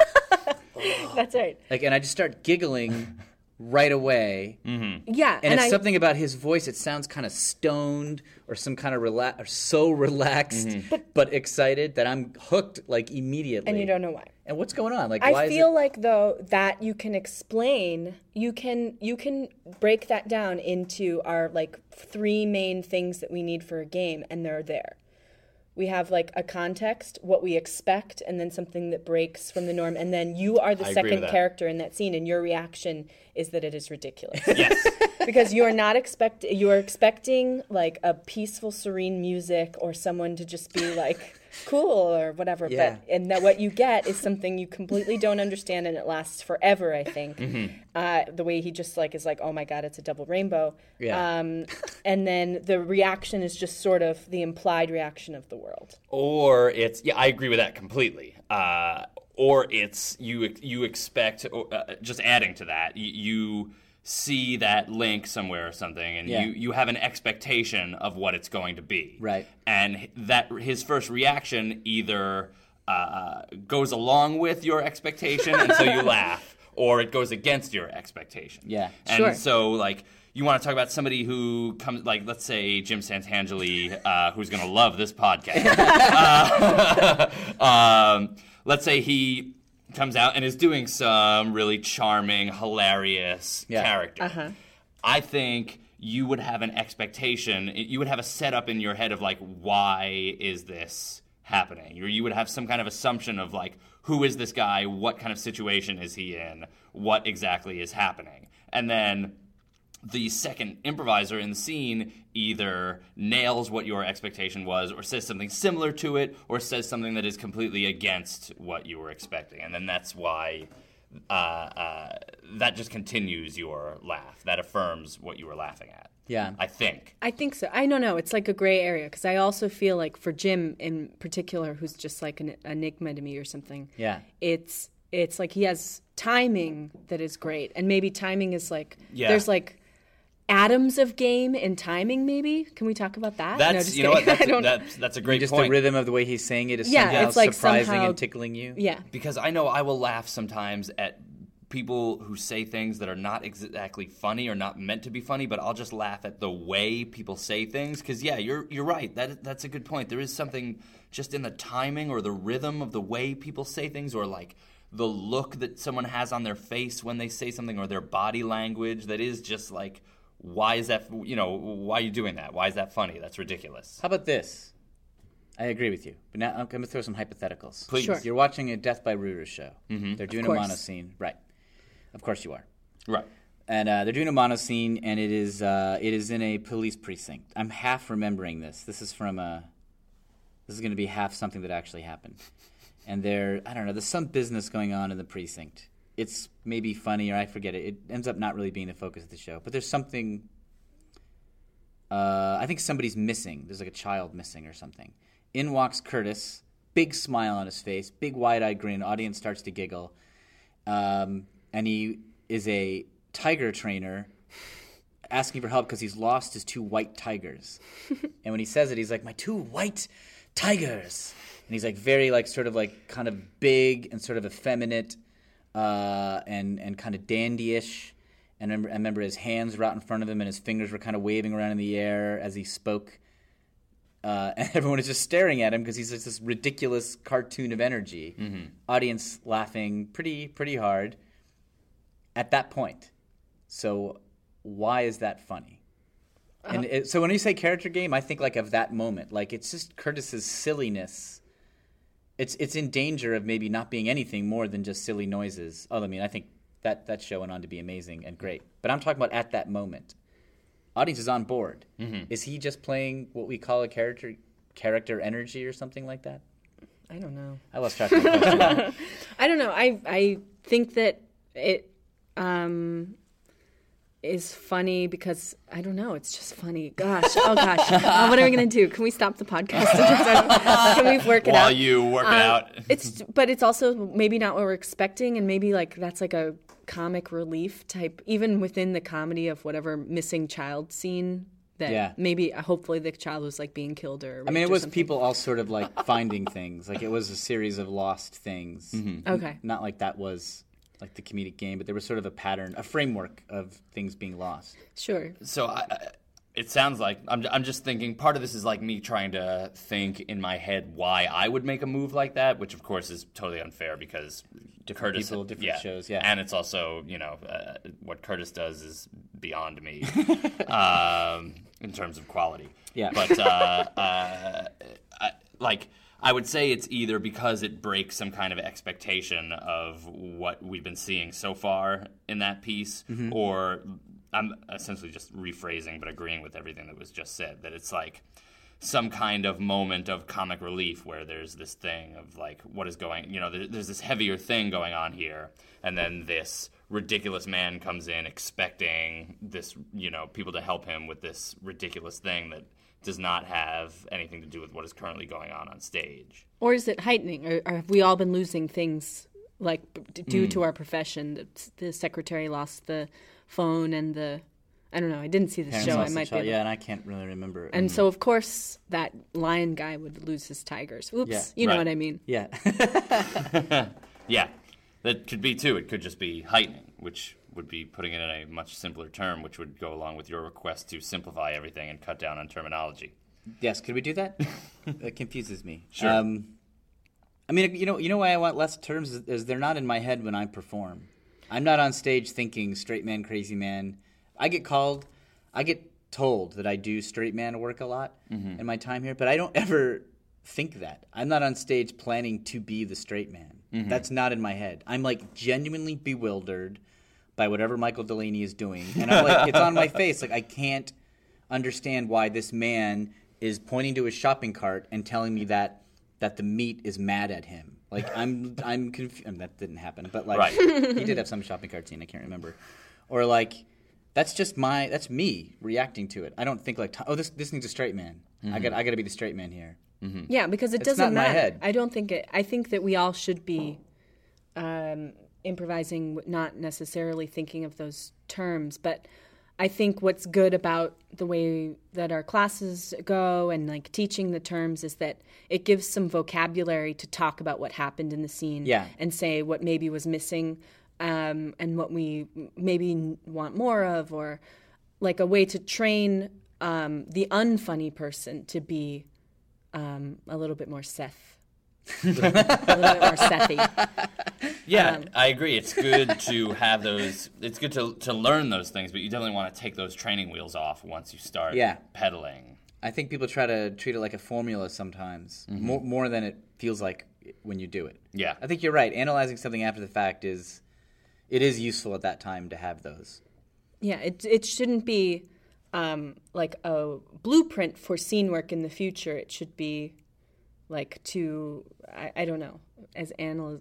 That's right. Like, and I just start giggling right away. Yeah, And it's something about his voice. It sounds kind of stoned or some kind of or so relaxed, but excited that I'm hooked like immediately. and you don't know why. And what's going on? Like, why I is feel it? like though that you can explain, you can break that down into our like three main things that we need for a game, and they're there. We have like a context, what we expect, and then something that breaks from the norm, and then you are the I agree second with that. character in that scene, and your reaction is that it is ridiculous. Yes. Because you are not you are expecting like a peaceful, serene music or someone to just be like cool or whatever. Yeah. And that what you get is something you completely don't understand, and it lasts forever. I think the way he just like is like, oh my god, it's a double rainbow. Yeah. And then the reaction is just sort of the implied reaction of the world. Or it's I agree with that completely. Or it's you expect just adding to that you see that link somewhere or something, and Yeah. you have an expectation of what it's going to be. Right. And that his first reaction either goes along with your expectation, and so you laugh, or it goes against your expectation. Yeah. And Sure. so like. You want to talk about somebody who comes, like, let's say Jim Santangeli, who's going to love this podcast. Let's say he comes out and is doing some really charming, hilarious character. I think you would have an expectation, you would have a setup in your head of, like, why is this happening? Or you would have some kind of assumption of, like, who is this guy? What kind of situation is he in? What exactly is happening? And then the second improviser in the scene either nails what your expectation was or says something similar to it or says something that is completely against what you were expecting. And then that's why that just continues your laugh. That affirms what you were laughing at. Yeah. I think. I think so. I don't know. It's like a gray area because I also feel like for Jim in particular, who's just like an enigma to me or something. Yeah. It's like he has timing that is great, and maybe timing is like Yeah. there's like atoms of game and timing. Maybe can we talk about that? No, That's just you know what kidding. that's a great Just point. the rhythm of the way he's saying it is Yeah, somehow it's like surprising somehow- and tickling you. Yeah. Because I know I will laugh sometimes at people who say things that are not exactly funny or not meant to be funny, but I'll just laugh at the way people say things. Because yeah, you're right. That's a good point. There is something just in the timing or the rhythm of the way people say things, or like the look that someone has on their face when they say something, or their body language that is just like, why is that? Why are you doing that? Why is that funny? That's ridiculous. How about this? I agree with you. But now I'm going to throw some hypotheticals. Please. Sure. You're watching a Death by Reuters show. Mm-hmm. They're doing a course. mono scene. Right. Of course you are. Right. And they're doing a mono scene, and it is in a police precinct. I'm half remembering this. This is from this is going to be half something that actually happened. and I don't know, there's some business going on in the precinct. It's maybe funny, or I forget it. It ends up not really being the focus of the show. But there's something, I think somebody's missing. There's like a child missing or something. In walks Curtis, big smile on his face, big wide-eyed grin. Audience starts to giggle. And he is a tiger trainer asking for help because he's lost his 2 white tigers. And when he says it, he's like, my 2 white tigers. And he's like very like sort of like kind of big and sort of effeminate and kind of dandyish. And I remember his hands were out in front of him and his fingers were kind of waving around in the air as he spoke. And everyone is just staring at him because he's just this ridiculous cartoon of energy. Mm-hmm. Audience laughing pretty hard at that point. So why is that funny? And so when you say character game, I think like of that moment. Like it's just Curtis's silliness. It's in danger of maybe not being anything more than just silly noises. I mean, I think that show went on to be amazing and great. But I'm talking about at that moment. Audience is on board. Mm-hmm. Is he just playing what we call a character energy or something like that? I don't know. I lost track of the question. I don't know. I think that it is funny because, I don't know, it's just funny. Gosh. What are we going to do? Can we stop the podcast? Can we work it out? While you work it out. But it's also maybe not what we're expecting, and maybe like that's like a comic relief type, even within the comedy of whatever missing child scene that maybe hopefully the child was like being killed or I mean, it was something. people all sort of like finding things. Like it was a series of lost things. Mm-hmm. Okay. Not like that was like the comedic game, but there was sort of a pattern, a framework of things being lost. Sure. So it sounds like I'm just thinking part of this is like me trying to think in my head why I would make a move like that, which of course is totally unfair because Different Curtis, people, different shows, yeah. And it's also, what Curtis does is beyond me in terms of quality. Yeah. But I would say it's either because it breaks some kind of expectation of what we've been seeing so far in that piece, mm-hmm. or I'm essentially just rephrasing but agreeing with everything that was just said, that it's like some kind of moment of comic relief where there's this thing of like what is going, there's this heavier thing going on here, and then this ridiculous man comes in expecting this, people to help him with this ridiculous thing that does not have anything to do with what is currently going on stage. Or is it heightening? Or have we all been losing things like due to our profession? The secretary lost the phone and I don't know. I didn't see the show. I might be. Yeah, and I can't really remember. And so, of course, that lion guy would lose his tigers. Oops. Yeah. You know what I mean. Yeah. Yeah. That could be, too. It could just be heightening, which would be putting it in a much simpler term, which would go along with your request to simplify everything and cut down on terminology. Yes, could we do that? That confuses me. Sure. I mean, you know why I want less terms is they're not in my head when I perform. I'm not on stage thinking straight man, crazy man. I get told that I do straight man work a lot in my time here, but I don't ever think that. I'm not on stage planning to be the straight man. Mm-hmm. That's not in my head. I'm like genuinely bewildered by whatever Michael Delaney is doing. And I'm like, it's on my face. Like, I can't understand why this man is pointing to his shopping cart and telling me that the meat is mad at him. Like, I'm confused. That didn't happen. But, like, right. He did have some shopping cart scene. I can't remember. Or, like, that's me reacting to it. I don't think, like, this needs a straight man. Mm-hmm. I got to be the straight man here. Mm-hmm. Yeah, because it doesn't matter. I don't think it. I think that we all should be improvising, not necessarily thinking of those terms. But I think what's good about the way that our classes go and like teaching the terms is that it gives some vocabulary to talk about what happened in the scene and say what maybe was missing and what we maybe want more of, or like a way to train the unfunny person to be a little bit more Seth. a little bit more Sethy. Yeah, I agree. It's good to have those. It's good to learn those things, but you definitely want to take those training wheels off once you start pedaling. I think people try to treat it like a formula sometimes, more than it feels like when you do it. Yeah, I think you're right. Analyzing something after the fact is useful at that time to have those. Yeah, it shouldn't be like a blueprint for scene work in the future. It should be like to, I don't know, as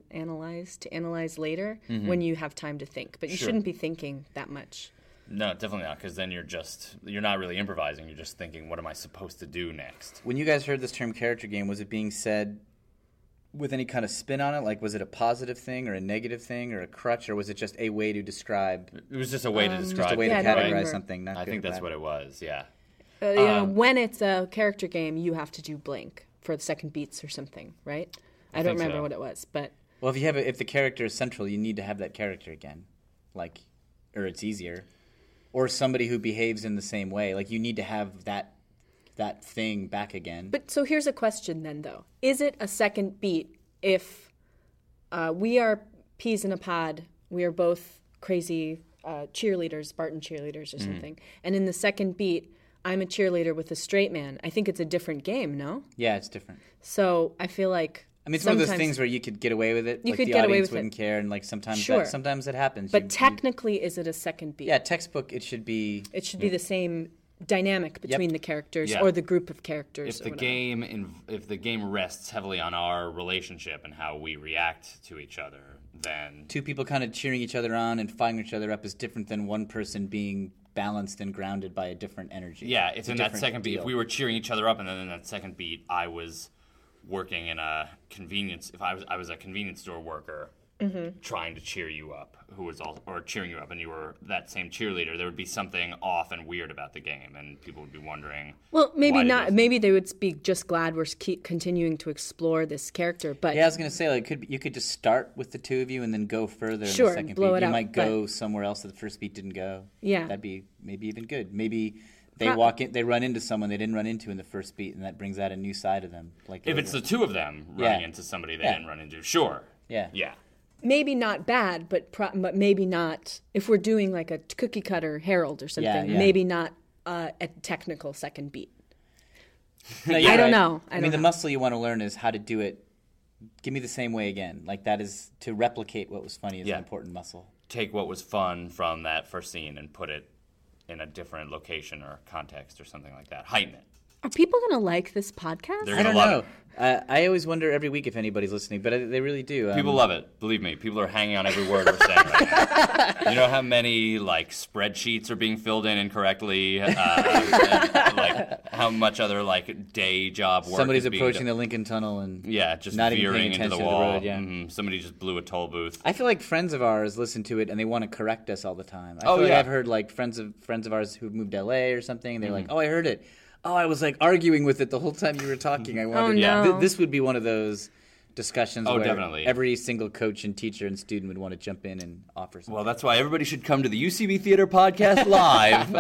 analyze later when you have time to think. But you shouldn't be thinking that much. No, definitely not, because then you're not really improvising. You're just thinking, what am I supposed to do next? When you guys heard this term character game, was it being said with any kind of spin on it? Like, was it a positive thing or a negative thing or a crutch, or was it just a way to describe? It was just a way to describe. Just a way to I don't categorize remember. something. Not I good think or that's bad. what it was, yeah. When it's a character game, you have to do blank for the second beats or something, right? I don't think remember so. what it was, but Well, if the character is central, you need to have that character again, like, or it's easier, or somebody who behaves in the same way. Like, you need to have that thing back again. But so here's a question then, though. Is it a second beat if we are peas in a pod, we are both crazy cheerleaders, Spartan cheerleaders or something, and in the second beat, I'm a cheerleader with a straight man? I think it's a different game, no? Yeah, it's different. So I feel like I mean, it's one of those things where you could get away with it. You like could the get away audience with it. wouldn't care, and like sometimes Sure. sometimes it happens. But technically, is it a second beat? yeah, textbook it should be. It should be the same dynamic between the characters Yeah. or the group of characters. If the game rests heavily on our relationship and how we react to each other, then Two people kind of cheering each other on and firing each other up is different than one person being balanced and grounded by a different energy. yeah, it's a in that different second beat. deal. If we were cheering each other up, and then in that second beat, I was working in a convenience. If I was a convenience store worker trying to cheer you up, or cheering you up, and you were that same cheerleader, there would be something off and weird about the game, and people would be wondering. Well, maybe why did not. this- Maybe they would be just glad we're continuing to explore this character. But Yeah, I was gonna say you could just start with the two of you and then go further Sure, in the second blow beat. it You out, might go somewhere else that the first beat didn't go. Yeah. That'd be maybe even good. Maybe they Pro- they run into someone they didn't run into in the first beat, and that brings out a new side of them. Like If it's the two of them running Yeah. into somebody they Yeah. didn't run into, sure. yeah. maybe not bad, but maybe not. If we're doing like a cookie cutter Herald or something, Yeah. maybe not a technical second beat. No, you're I don't right. know. I mean, the muscle you want to learn is how to do it. Give me the same way again. Like that is to replicate what was funny is Yeah. an important muscle. Take what was fun from that first scene and put it in a different location or context or something like that. Heighten it. Are people going to like this podcast? They're I gonna don't love know. I always wonder every week if anybody's listening, but they really do. People love it. Believe me, people are hanging on every word we're saying right now. You know how many like spreadsheets are being filled in incorrectly? And, like how much other like day job work Somebody's is being approaching done. the Lincoln Tunnel and Yeah, just not even veering paying into the attention to the wall. road, yeah. Somebody just blew a toll booth. I feel like friends of ours listen to it and they want to correct us all the time. I Oh, feel like yeah. I've heard like friends of ours who've moved to LA or something, and they're Mm-hmm. like, "Oh, I heard it. Oh, I was like arguing with it the whole time you were talking. I wanted." no. This would be one of those discussions Oh, where definitely. every single coach and teacher and student would want to jump in and offer something. Well, that's why everybody should come to the UCB Theater Podcast live.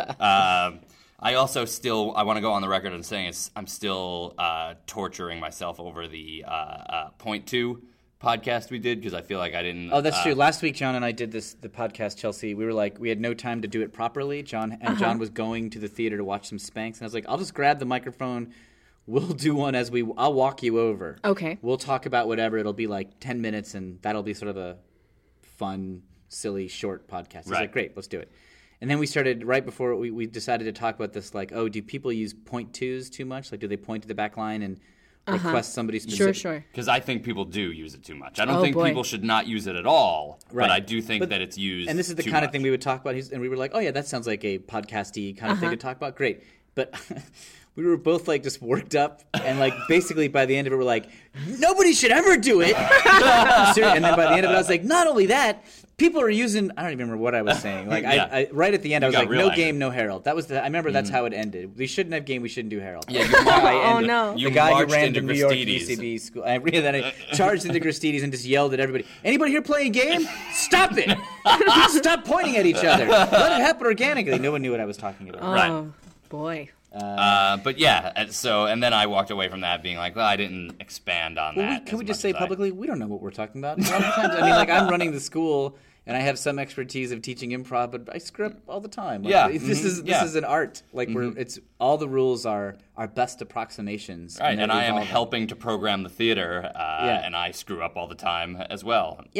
I also I want to go on the record and saying I'm still torturing myself over the Point 2 podcast we did because I feel like I didn't. Oh, that's true. Last week, John and I did the podcast, Chelsea. We were like, we had no time to do it properly. John was going to the theater to watch some Spanx, and I was like, I'll just grab the microphone. We'll do one I'll walk you over. Okay. We'll talk about whatever. It'll be like 10 minutes, and that'll be sort of a fun, silly, short podcast. He's Right. like, great, let's do it. And then we started, right before we decided to talk about this, like, do people use point twos too much? Like, do they point to the back line and request somebody specific? Sure. Because I think people do use it too much. I don't Oh, think boy. people should not use it at all, Right. but I do think But- that it's used. And this is the too kind of much. thing we would talk about. And we were like, oh, yeah, that sounds like a podcasty kind of thing to talk about. Great. But we were both like just worked up. And like basically by the end of it, we're like, nobody should ever do it. And then by the end of it, I was like, not only that, people are using, I don't even remember what I was saying. Like Yeah. I right at the end, I was got like, real no angry. game, no Herald. That was I remember that's how it ended. We shouldn't have game, we shouldn't do Herald. Yeah, you Oh, no. You The guy who marched ran into to New York Gristedes. UCB school. Then I charged into Gristedes and just yelled at everybody. Anybody here playing a game? Stop it! Stop pointing at each other. Let it happen organically. No one knew what I was talking about. Right. Oh, boy. But yeah, and then I walked away from that being like, well, I didn't expand on that. Can we as just much say as I- publicly, we don't know what we're talking about? A lot of times, I mean, like I'm running the school and I have some expertise of teaching improv, but I screw up all the time. Like, Yeah. this is an art. Like it's all the rules are our best approximations. Right, and I am evolving. helping to program the theater, Yeah. and I screw up all the time as well. Yeah.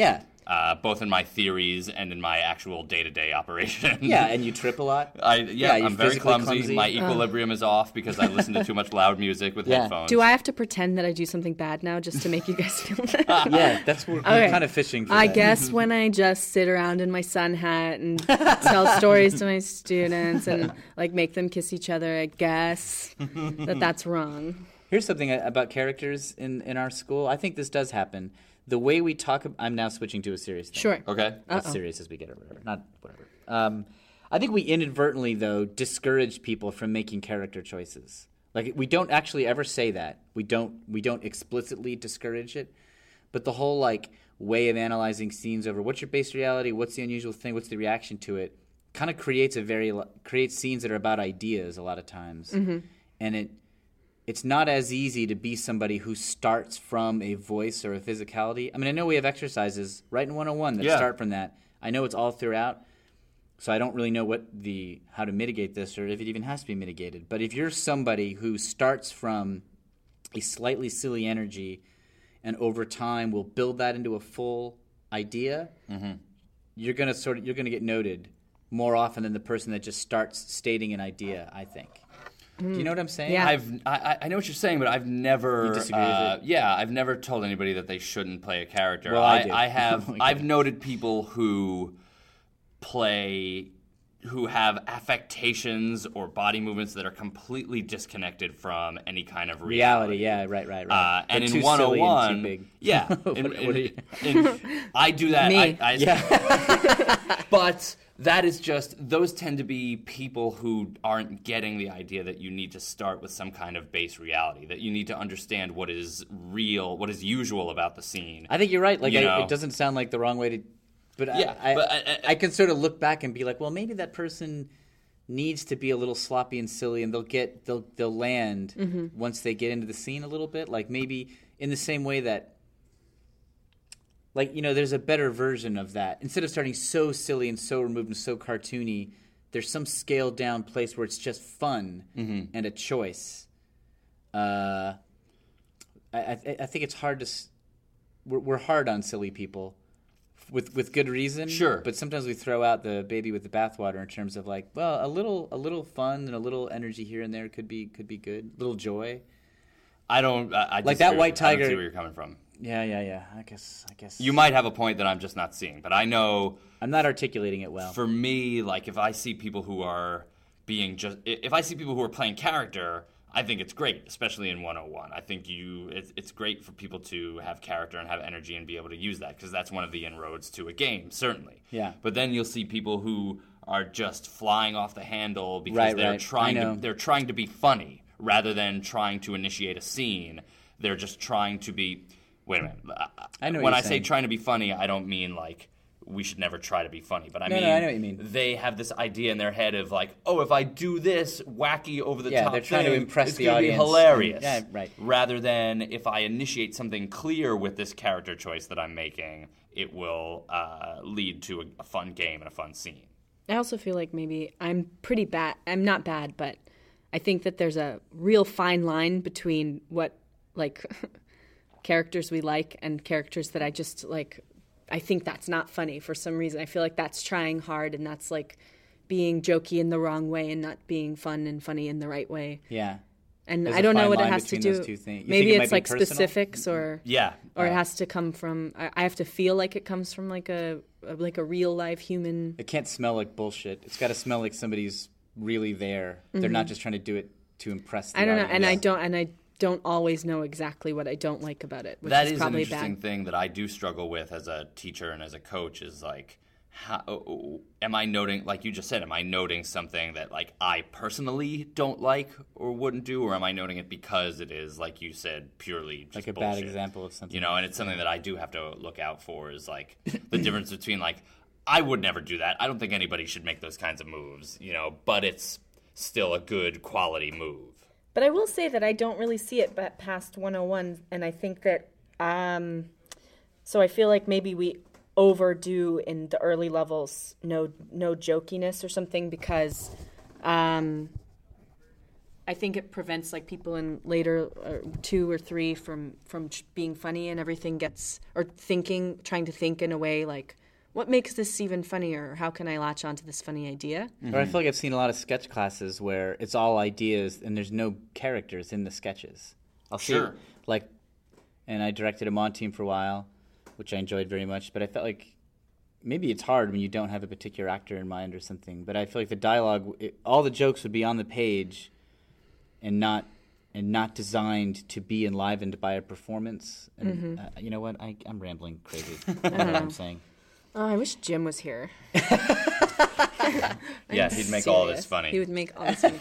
both in my theories and in my actual day-to-day operation. Yeah, and you trip a lot. I'm you're very physically clumsy. My equilibrium is off because I listen to too much loud music with headphones. Do I have to pretend that I do something bad now just to make you guys feel bad? Yeah, that's what we're kind of fishing for. I that. guess when I just sit around in my sun hat and tell stories to my students and like make them kiss each other, I guess that's wrong. Here's something about characters in our school. I think this does happen. The way we talk, I'm now switching to a serious thing. Sure. Okay. As serious as we get or whatever. Not whatever. I think we inadvertently, though, discourage people from making character choices. Like, we don't actually ever say that. We don't explicitly discourage it. But the whole, like, way of analyzing scenes over what's your base reality, what's the unusual thing, what's the reaction to it, kind of creates scenes that are about ideas a lot of times. Mm-hmm. And it's not as easy to be somebody who starts from a voice or a physicality. I mean, I know we have exercises right in 101 that start from that. I know it's all throughout, so I don't really know how to mitigate this or if it even has to be mitigated. But if you're somebody who starts from a slightly silly energy and over time will build that into a full idea, you're gonna get noted more often than the person that just starts stating an idea, I think. Do you know what I'm saying? Yeah. I know what you're saying, but I've never. You disagree with it? Yeah, I've never told anybody that they shouldn't play a character. Well, I do. I have. Okay. I've noted people who have affectations or body movements that are completely disconnected from any kind of reality. Yeah, right. And They're in too 101, silly and too big. yeah, I do that. Me. But that is just, those tend to be people who aren't getting the idea that you need to start with some kind of base reality, that you need to understand what is real, what is usual about the scene. I think you're right. Like, You know? it doesn't sound like the wrong way to. But Yeah, I can sort of look back and be like, well, maybe that person needs to be a little sloppy and silly, and they'll land once they get into the scene a little bit. Like maybe in the same way that, like, you know, there's a better version of that. Instead of starting so silly and so removed and so cartoony, there's some scaled down place where it's just fun and a choice. I think it's hard to. We're hard on silly people. With good reason, Sure. But sometimes we throw out the baby with the bathwater in terms of like, well, a little fun and a little energy here and there could be good, little joy. I Like that white I don't tiger- see where you're coming from. Yeah. I guess You might have a point that I'm just not seeing, but I know I'm not articulating it well. for me, like if I see people who are playing character, I think it's great, especially in 101. I think it's great for people to have character and have energy and be able to use that because that's one of the inroads to a game, certainly. Yeah. But then you'll see people who are just flying off the handle because they're trying to be funny rather than trying to initiate a scene. They're just trying to be. Wait a minute. I know what when you're I say saying. trying to be funny, I don't mean like we should never try to be funny, but I No, mean, I know what you mean. They have this idea in their head of like, oh, if I do this wacky over the top they're trying to thing, impress it's the gonna audience. be hilarious. Yeah, right. Rather than if I initiate something clear with this character choice that I'm making, it will lead to a fun game and a fun scene. I also feel like maybe I'm pretty bad. I'm not bad, but I think that there's a real fine line between what, like, characters we like and characters that I just, like, I think that's not funny for some reason. I feel like that's trying hard and that's, like, being jokey in the wrong way and not being fun and funny in the right way. Yeah. And There's I a don't know fine what it line has to between do. those two things. You Maybe think it it's might be like personal? specifics or Yeah. or it has to come from. I have to feel like it comes from like a real life human. It can't smell like bullshit. It's got to smell like somebody's really there. They're not just trying to do it to impress the I don't know, audience. and I don't always know exactly what I don't like about it, which That is is an probably interesting bad. thing that I do struggle with as a teacher and as a coach is like, how, am I noting, like you just said, am I noting something that like I personally don't like or wouldn't do, or am I noting it because it is, like you said, purely just Like a bullshit? bad example of something. You know, and it's something that I do have to look out for is like the difference between like, I would never do that. I don't think anybody should make those kinds of moves, you know, but it's still a good quality move. But I will say that I don't really see it past 101, and I think that so I feel like maybe we overdo in the early levels no jokiness or something because I I think it prevents like people in later 2 or 3 from being funny, and everything gets or trying to think in a way like, what makes this even funnier? Or how can I latch onto this funny idea? Or I feel like I've seen a lot of sketch classes where it's all ideas and there's no characters in the sketches. I'll see, Sure. like, and I directed a Mon team for a while, which I enjoyed very much. But I felt like maybe it's hard when you don't have a particular actor in mind or something. But I feel like the dialogue, all the jokes would be on the page, and not designed to be enlivened by a performance. And you know what? I'm rambling crazy. I don't know what I'm saying. Oh, I wish Jim was here. Yeah, he'd make all this funny. He would make all this funny.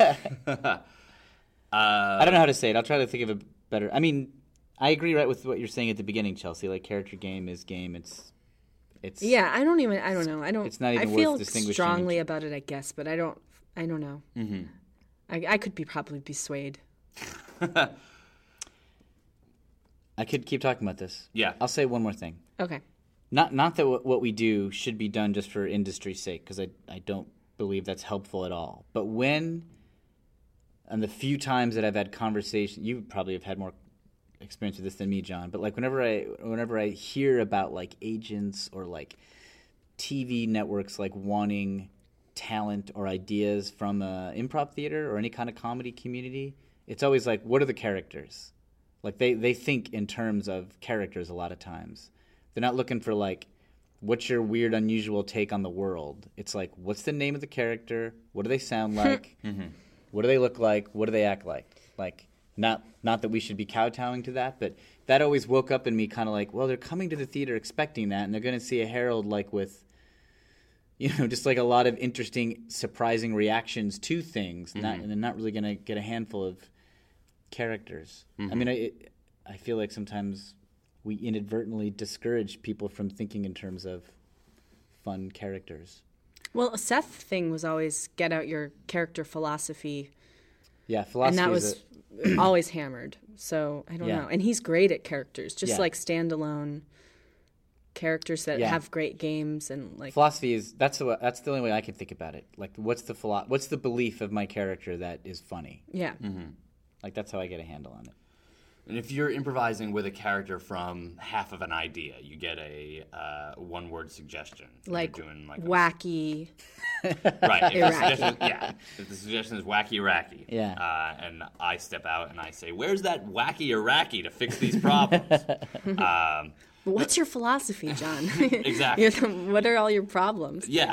I don't know how to say it. I'll try to think of a better. I mean, I agree right with what you're saying at the beginning, Chelsea. Like, character game is game. It's Yeah, I don't know. It's not even I worth feel distinguishing. strongly about it, I guess, but I don't know. Mm-hmm. I could probably be swayed. I could keep talking about this. Yeah. I'll say one more thing. Okay. Not that what we do should be done just for industry's sake, because I don't believe that's helpful at all. But and the few times that I've had conversation, you probably have had more experience with this than me, John. But like whenever I hear about like agents or like TV networks like wanting talent or ideas from improv theater or any kind of comedy community, it's always like, what are the characters? Like they think in terms of characters a lot of times. They're not looking for like, what's your weird, unusual take on the world? It's like, what's the name of the character? What do they sound like? What do they look like? What do they act like? Like, not that we should be kowtowing to that, but that always woke up in me kind of like, well, they're coming to the theater expecting that, and they're going to see a Harold like with, just like a lot of interesting, surprising reactions to things, and they're not really going to get a handful of characters. I mean, I feel like sometimes we inadvertently discourage people from thinking in terms of fun characters. Well, a Seth thing was always get out your character philosophy. Yeah, philosophy And that was always hammered. So I don't know. And he's great at characters, just like standalone characters that have great games and like. Philosophy that's the only way I can think about it. Like, what's the belief of my character that is funny? Yeah. Like, that's how I get a handle on it. And if you're improvising with a character from half of an idea, you get a one-word suggestion. Like, you're doing wacky. Right. Iraqi. If the suggestion is wacky Iraqi. Yeah. And I step out and I say, where's that wacky Iraqi to fix these problems? What's your philosophy, John? Exactly. What are all your problems? Yeah.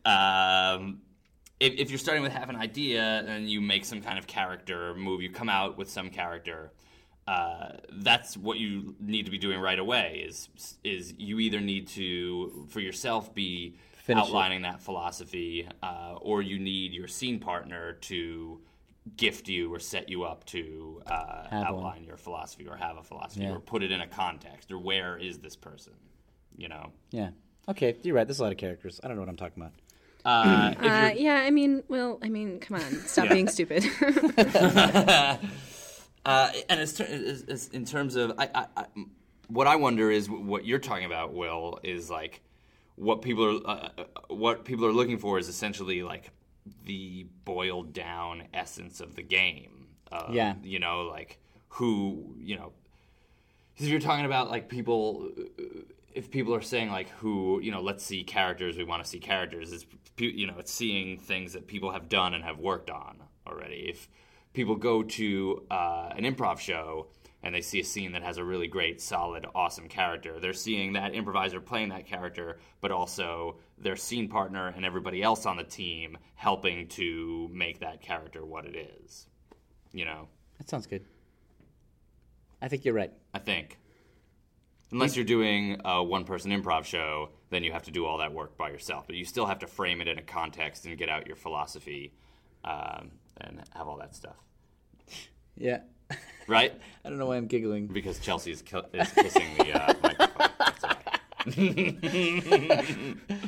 If you're starting with half an idea and you make some kind of character move, you come out with some character, that's what you need to be doing right away is you either need to, for yourself, be outlining that philosophy, or you need your scene partner to gift you or set you up to outline your philosophy or have a philosophy or put it in a context, or where is this person, Yeah. Okay, you're right. There's a lot of characters. I don't know what I'm talking about. Yeah, I mean, come on, stop being stupid. And it's in terms of, what I wonder is what you're talking about, Will, is like what people are looking for is essentially like the boiled down essence of the game. Like who, if you're talking about like people, if people are saying like who, let's see characters, we want to see characters, it's seeing things that people have done and have worked on already. If people go to an improv show and they see a scene that has a really great, solid, awesome character, they're seeing that improviser playing that character, but also their scene partner and everybody else on the team helping to make that character what it is. That sounds good. I think you're right. I think. Unless you're doing a one-person improv show, then you have to do all that work by yourself. But you still have to frame it in a context and get out your philosophy and have all that stuff. Yeah. Right? I don't know why I'm giggling. Because Chelsea is kissing the microphone. That's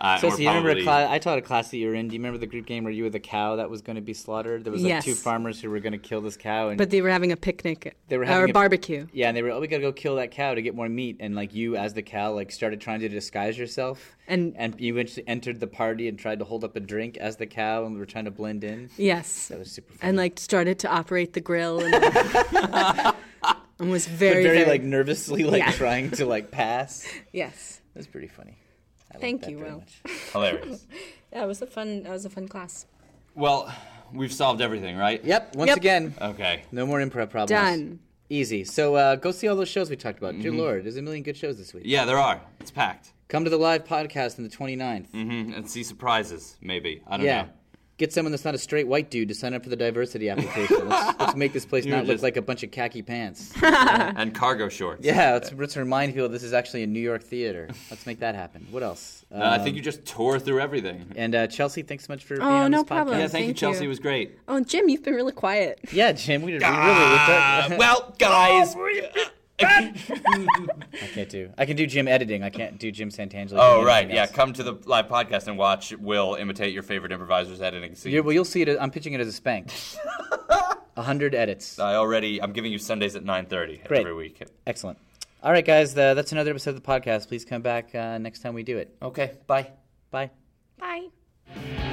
So we're you remember probably- I taught a class that you were in. Do you remember the group game where you were the cow that was going to be slaughtered? There was like Yes. 2 farmers who were going to kill this cow, and But they were having a picnic They were or having a a- barbecue. yeah, and they were, oh, we got to go kill that cow to get more meat, and like you as the cow like started trying to disguise yourself, And- you eventually entered the party and tried to hold up a drink as the cow, and were trying to blend in. Yes. That was super fun. And like started to operate the grill and, and was But very, very like nervously like Yeah. trying to like pass. yes. That's pretty funny. I Thank like that you, very Will. much. Hilarious. Yeah, it was a fun class. Well, we've solved everything, right? Yep. Once Yep. again, Okay. no more improv problems. Done. Easy. So go see all those shows we talked about. Dear Lord, there's a million good shows this week. Yeah, there are. It's packed. Come to the live podcast on the 29th. And see surprises, maybe. I don't Yeah. know. Get someone that's not a straight white dude to sign up for the diversity application. Let's make this place You're not look just- like a bunch of khaki pants. And cargo shorts. Yeah, let's remind people this is actually a New York theater. Let's make that happen. What else? I think you just tore through everything. And Chelsea, thanks so much for being Oh, on no this podcast. problem. Yeah, thank you, Thank Chelsea. you. It was great. Oh, Jim, you've been really quiet. Yeah, Jim, we really. Well, guys. I can't do. I can do Jim editing. I can't do Jim Santangelo. Oh, doing right. anything Yeah, else. come to the live podcast and watch Will imitate your favorite improviser's editing scene. Well, you'll see it. I'm pitching it as a spank. 100 edits. I'm giving you Sundays at 9:30 Great. every week. Excellent. All right, guys, that's another episode of the podcast. Please come back next time we do it. Okay, bye. Bye. Bye.